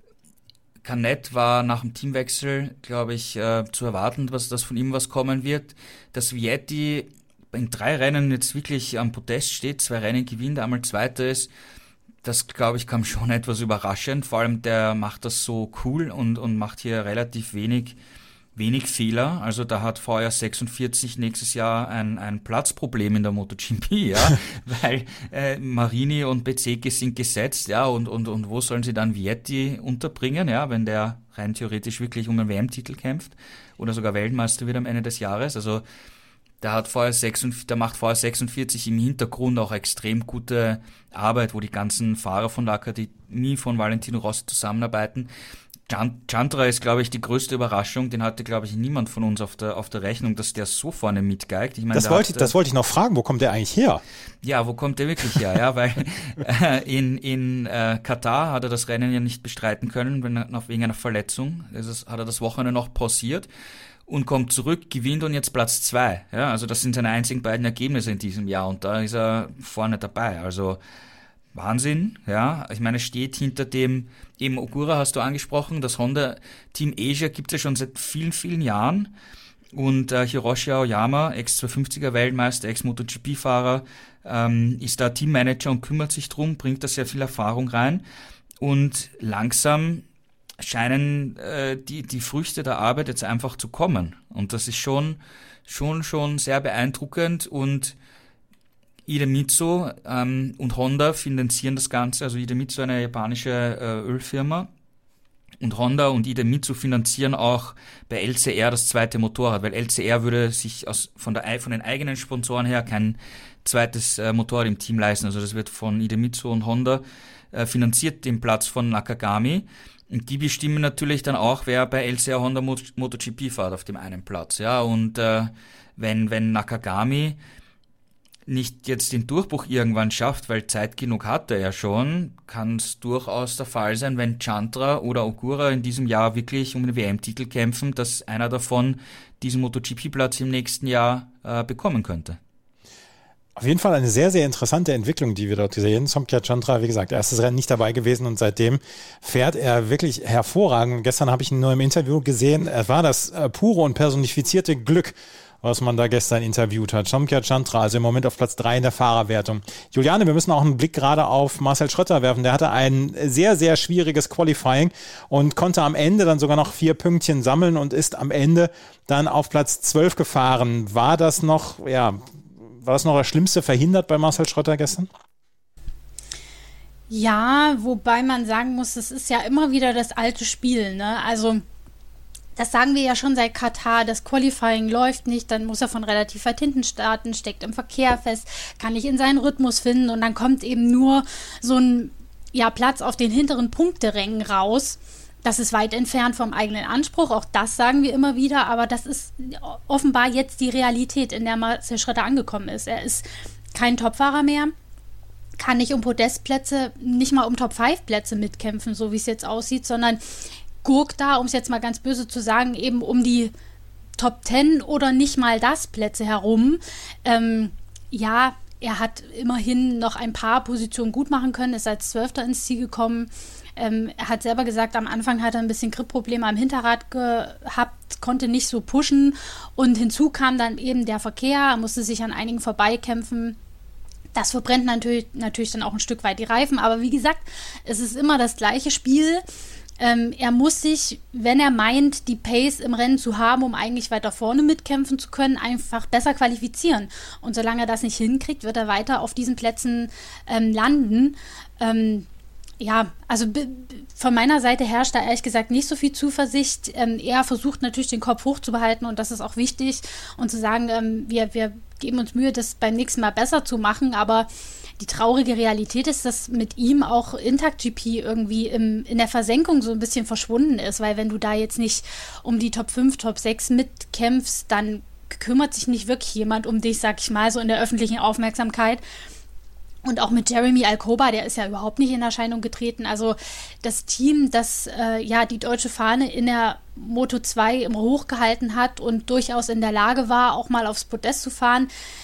Canet war nach dem Teamwechsel, glaube ich, zu erwarten, dass von ihm was kommen wird. Dass Vietti in 3 Rennen jetzt wirklich am Podest steht, 2 Rennen gewinnt, einmal Zweiter ist, das, glaube ich, kam schon etwas überraschend. Vor allem der macht das so cool und macht hier relativ wenig Fehler, also da hat VR 46 nächstes Jahr ein Platzproblem in der MotoGP, ja, weil Marini und Bezzecchi sind gesetzt, ja, und wo sollen sie dann Vietti unterbringen, ja, wenn der rein theoretisch wirklich um einen WM-Titel kämpft oder sogar Weltmeister wird am Ende des Jahres, also da macht VR 46 im Hintergrund auch extrem gute Arbeit, wo die ganzen Fahrer von der Akademie von Valentino Rossi zusammenarbeiten. Chantra ist, glaube ich, die größte Überraschung. Den hatte, glaube ich, niemand von uns auf der Rechnung, dass der so vorne mitgeigt. Ich meine, das wollte ich noch fragen. Wo kommt der eigentlich her? Ja, wo kommt der wirklich her? Ja, weil in Katar hat er das Rennen ja nicht bestreiten können, wegen einer Verletzung. Hat er das Wochenende noch pausiert und kommt zurück, gewinnt und jetzt Platz 2. Ja, also das sind seine einzigen beiden Ergebnisse in diesem Jahr und da ist er vorne dabei. Also Wahnsinn, ja. Ich meine, es steht hinter dem, eben Ogura hast du angesprochen, das Honda Team Asia gibt es ja schon seit vielen, vielen Jahren. Und Hiroshi Aoyama, Ex-250er Weltmeister, Ex-MotoGP-Fahrer, ist da Teammanager und kümmert sich drum, bringt da sehr viel Erfahrung rein. Und langsam scheinen die Früchte der Arbeit jetzt einfach zu kommen. Und das ist schon sehr beeindruckend und Idemitsu und Honda finanzieren das Ganze, also Idemitsu eine japanische Ölfirma Und Honda und Idemitsu finanzieren auch bei LCR das zweite Motorrad, weil LCR würde sich von den eigenen Sponsoren her kein zweites Motorrad im Team leisten. Also das wird von Idemitsu und Honda finanziert, den Platz von Nakagami. Und die bestimmen natürlich dann auch, wer bei LCR Honda MotoGP fährt auf dem einen Platz. Ja, und wenn Nakagami nicht jetzt den Durchbruch irgendwann schafft, weil Zeit genug hat er ja schon, kann es durchaus der Fall sein, wenn Chandra oder Ogura in diesem Jahr wirklich um den WM-Titel kämpfen, dass einer davon diesen MotoGP-Platz im nächsten Jahr bekommen könnte. Auf jeden Fall eine sehr, sehr interessante Entwicklung, die wir dort sehen. Somkya Chandra, wie gesagt, erstes Rennen nicht dabei gewesen und seitdem fährt er wirklich hervorragend. Gestern habe ich ihn nur im Interview gesehen. Er war das pure und personifizierte Glück, was man da gestern interviewt hat. Somkya Chandra, also im Moment auf Platz 3 in der Fahrerwertung. Juliane, wir müssen auch einen Blick gerade auf Marcel Schrötter werfen. Der hatte ein sehr, sehr schwieriges Qualifying und konnte am Ende dann sogar noch 4 Pünktchen sammeln und ist am Ende dann auf Platz 12 gefahren. War das noch das Schlimmste verhindert bei Marcel Schrötter gestern? Ja, wobei man sagen muss, es ist ja immer wieder das alte Spiel, ne? Also das sagen wir ja schon seit Katar, das Qualifying läuft nicht, dann muss er von relativ weit hinten starten, steckt im Verkehr fest, kann nicht in seinen Rhythmus finden und dann kommt eben nur so ein Platz auf den hinteren Punkterängen raus. Das ist weit entfernt vom eigenen Anspruch, auch das sagen wir immer wieder, aber das ist offenbar jetzt die Realität, in der Marcel Schrötter angekommen ist. Er ist kein Topfahrer mehr, kann nicht um Podestplätze, nicht mal um Top-5-Plätze mitkämpfen, so wie es jetzt aussieht, sondern gurkt da, um es jetzt mal ganz böse zu sagen, eben um die Top 10 oder nicht mal das Plätze herum. Er hat immerhin noch ein paar Positionen gut machen können, ist als 12. ins Ziel gekommen. Er hat selber gesagt, am Anfang hat er ein bisschen Gripprobleme am Hinterrad gehabt, konnte nicht so pushen und hinzu kam dann eben der Verkehr, er musste sich an einigen vorbeikämpfen. Das verbrennt natürlich dann auch ein Stück weit die Reifen, aber wie gesagt, es ist immer das gleiche Spiel. Er muss sich, wenn er meint, die Pace im Rennen zu haben, um eigentlich weiter vorne mitkämpfen zu können, einfach besser qualifizieren. Und solange er das nicht hinkriegt, wird er weiter auf diesen Plätzen landen. Also von meiner Seite herrscht da ehrlich gesagt nicht so viel Zuversicht. Er versucht natürlich den Kopf hochzubehalten und das ist auch wichtig und zu sagen, wir geben uns Mühe, das beim nächsten Mal besser zu machen, aber die traurige Realität ist, dass mit ihm auch Intact GP irgendwie in der Versenkung so ein bisschen verschwunden ist, weil wenn du da jetzt nicht um die Top 5, Top 6 mitkämpfst, dann kümmert sich nicht wirklich jemand um dich, sag ich mal, so in der öffentlichen Aufmerksamkeit. Und auch mit Jeremy Alcoba, der ist ja überhaupt nicht in Erscheinung getreten. Also das Team, das die deutsche Fahne in der Moto2 immer hochgehalten hat und durchaus in der Lage war, auch mal aufs Podest zu fahren,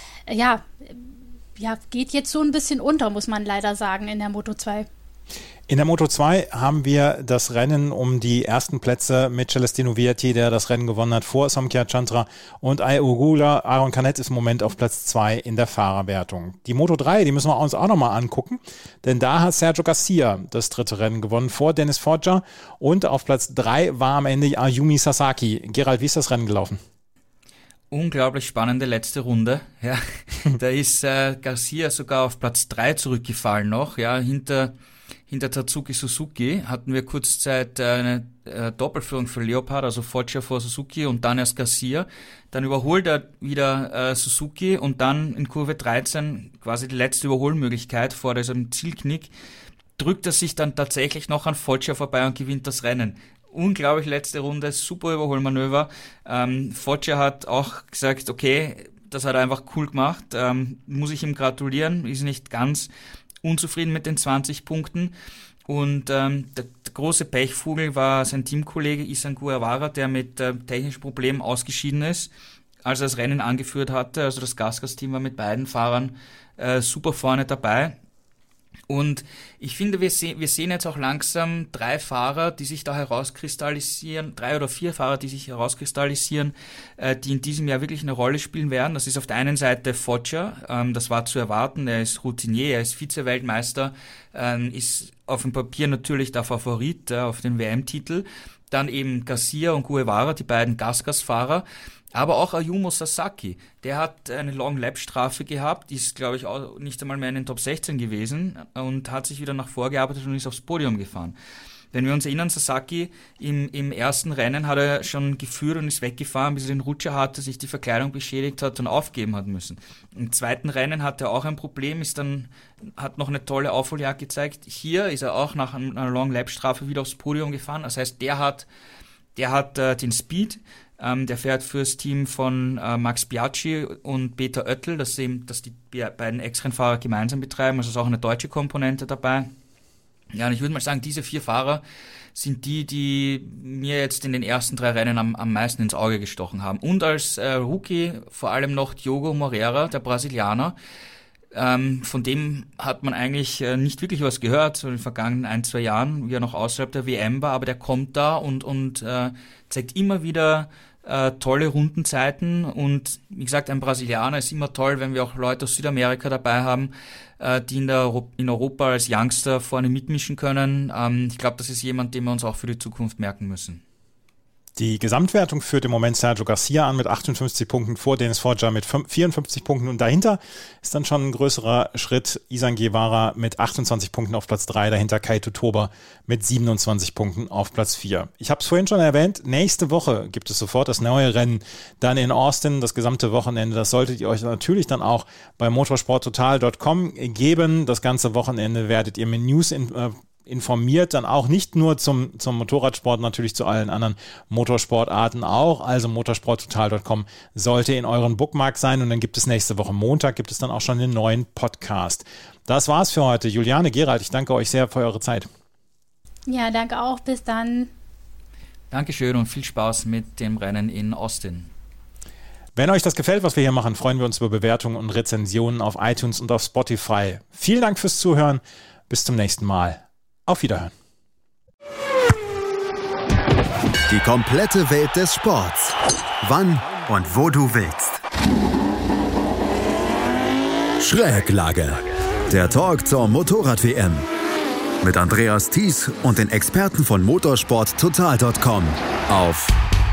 geht jetzt so ein bisschen unter, muss man leider sagen, in der Moto2. In der Moto2 haben wir das Rennen um die ersten Plätze mit Celestino Vietti, der das Rennen gewonnen hat, vor Somkya Chandra und Ai Ogura. Aaron Canet ist im Moment auf Platz 2 in der Fahrerwertung. Die Moto3, die müssen wir uns auch nochmal angucken, denn da hat Sergio Garcia das dritte Rennen gewonnen vor Dennis Foggia und auf Platz 3 war am Ende Ayumi Sasaki. Gerald, wie ist das Rennen gelaufen? Unglaublich spannende letzte Runde. Ja, da ist Garcia sogar auf Platz 3 zurückgefallen noch, ja, hinter Tatsuki Suzuki hatten wir kurzzeit eine Doppelführung für Leopard, also Foggia vor Suzuki und dann erst Garcia. Dann überholt er wieder Suzuki und dann in Kurve 13 quasi die letzte Überholmöglichkeit vor diesem Zielknick, drückt er sich dann tatsächlich noch an Foggia vorbei und gewinnt das Rennen. Unglaublich letzte Runde, super Überholmanöver. Foggia hat auch gesagt, okay, das hat er einfach cool gemacht, muss ich ihm gratulieren, ist nicht ganz unzufrieden mit den 20 Punkten und der große Pechvogel war sein Teamkollege Isan Guevara, der mit technischen Problemen ausgeschieden ist, als er das Rennen angeführt hatte. Also das Gasgas-Team war mit beiden Fahrern super vorne dabei. Und ich finde, wir sehen jetzt auch langsam 3 Fahrer, die sich da herauskristallisieren, 3 oder 4 Fahrer, die sich herauskristallisieren, die in diesem Jahr wirklich eine Rolle spielen werden. Das ist auf der einen Seite Foggia, das war zu erwarten, er ist Routinier, er ist Vize-Weltmeister, ist auf dem Papier natürlich der Favorit auf den WM-Titel. Dann eben Garcia und Guevara, die beiden Gasgas-Fahrer. Aber auch Ayumu Sasaki, der hat eine Long-Lap-Strafe gehabt, ist, glaube ich, auch nicht einmal mehr in den Top 16 gewesen und hat sich wieder nach vorgearbeitet und ist aufs Podium gefahren. Wenn wir uns erinnern, Sasaki im ersten Rennen hat er schon geführt und ist weggefahren, bis er den Rutscher hatte, sich die Verkleidung beschädigt hat und aufgeben hat müssen. Im zweiten Rennen hat er auch ein Problem, hat noch eine tolle Aufholjagd gezeigt. Hier ist er auch nach einer Long-Lap-Strafe wieder aufs Podium gefahren. Das heißt, der hat den Speed. Der fährt fürs Team von Max Biaggi und Peter Oettel, dass die beiden Ex-Rennfahrer gemeinsam betreiben. Also ist auch eine deutsche Komponente dabei. Ja, und ich würde mal sagen, diese 4 Fahrer sind die mir jetzt in den ersten 3 Rennen am meisten ins Auge gestochen haben. Und als Rookie vor allem noch Diogo Moreira, der Brasilianer. Von dem hat man eigentlich nicht wirklich was gehört, so in den vergangenen 1-2 Jahren, wie er noch außerhalb der WM war, aber der kommt da und zeigt immer wieder tolle Rundenzeiten und wie gesagt, ein Brasilianer ist immer toll, wenn wir auch Leute aus Südamerika dabei haben, die in Europa als Youngster vorne mitmischen können. Ich glaube, das ist jemand, den wir uns auch für die Zukunft merken müssen. Die Gesamtwertung führt im Moment Sergio Garcia an mit 58 Punkten, vor Denis Foggia mit 54 Punkten und dahinter ist dann schon ein größerer Schritt Izan Guevara mit 28 Punkten auf Platz 3, dahinter Kaito Toba mit 27 Punkten auf Platz 4. Ich habe es vorhin schon erwähnt, nächste Woche gibt es sofort das neue Rennen dann in Austin, das gesamte Wochenende, das solltet ihr euch natürlich dann auch bei motorsporttotal.com geben. Das ganze Wochenende werdet ihr mit News informiert, dann auch nicht nur zum Motorradsport, natürlich zu allen anderen Motorsportarten auch. Also motorsporttotal.com sollte in euren Bookmark sein und dann gibt es nächste Woche Montag, gibt es dann auch schon den neuen Podcast. Das war's für heute. Juliane, Gerald, ich danke euch sehr für eure Zeit. Ja, danke auch. Bis dann. Dankeschön und viel Spaß mit dem Rennen in Austin. Wenn euch das gefällt, was wir hier machen, freuen wir uns über Bewertungen und Rezensionen auf iTunes und auf Spotify. Vielen Dank fürs Zuhören. Bis zum nächsten Mal. Auf Wiederhören. Die komplette Welt des Sports. Wann und wo du willst. Schräglage. Der Talk zur Motorrad-WM. Mit Andreas Thies und den Experten von motorsporttotal.com auf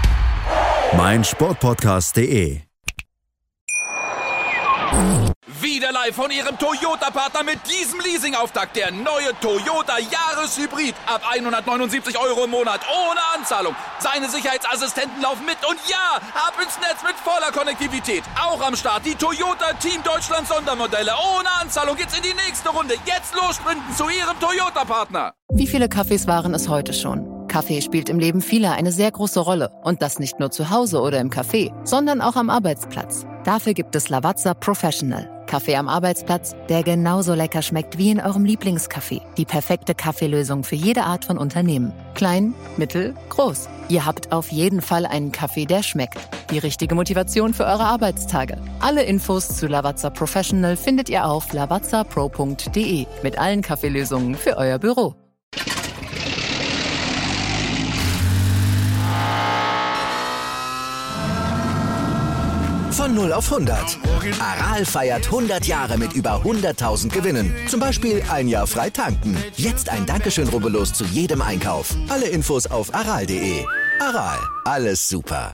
meinsportpodcast.de. Wieder live von Ihrem Toyota-Partner mit diesem Leasing-Auftakt. Der neue Toyota Jahreshybrid. Ab 179 € im Monat. Ohne Anzahlung. Seine Sicherheitsassistenten laufen mit. Und ja, ab ins Netz mit voller Konnektivität. Auch am Start die Toyota Team Deutschland Sondermodelle. Ohne Anzahlung geht's in die nächste Runde. Jetzt los sprinten zu Ihrem Toyota-Partner. Wie viele Kaffees waren es heute schon? Kaffee spielt im Leben vieler eine sehr große Rolle. Und das nicht nur zu Hause oder im Café, sondern auch am Arbeitsplatz. Dafür gibt es Lavazza Professional. Kaffee am Arbeitsplatz, der genauso lecker schmeckt wie in eurem Lieblingscafé. Die perfekte Kaffeelösung für jede Art von Unternehmen. Klein, mittel, groß. Ihr habt auf jeden Fall einen Kaffee, der schmeckt. Die richtige Motivation für eure Arbeitstage. Alle Infos zu Lavazza Professional findet ihr auf lavazzapro.de mit allen Kaffeelösungen für euer Büro. Von 0 auf 100. Aral feiert 100 Jahre mit über 100.000 Gewinnen. Zum Beispiel ein Jahr frei tanken. Jetzt ein Dankeschön, rubbellos zu jedem Einkauf. Alle Infos auf aral.de. Aral, alles super.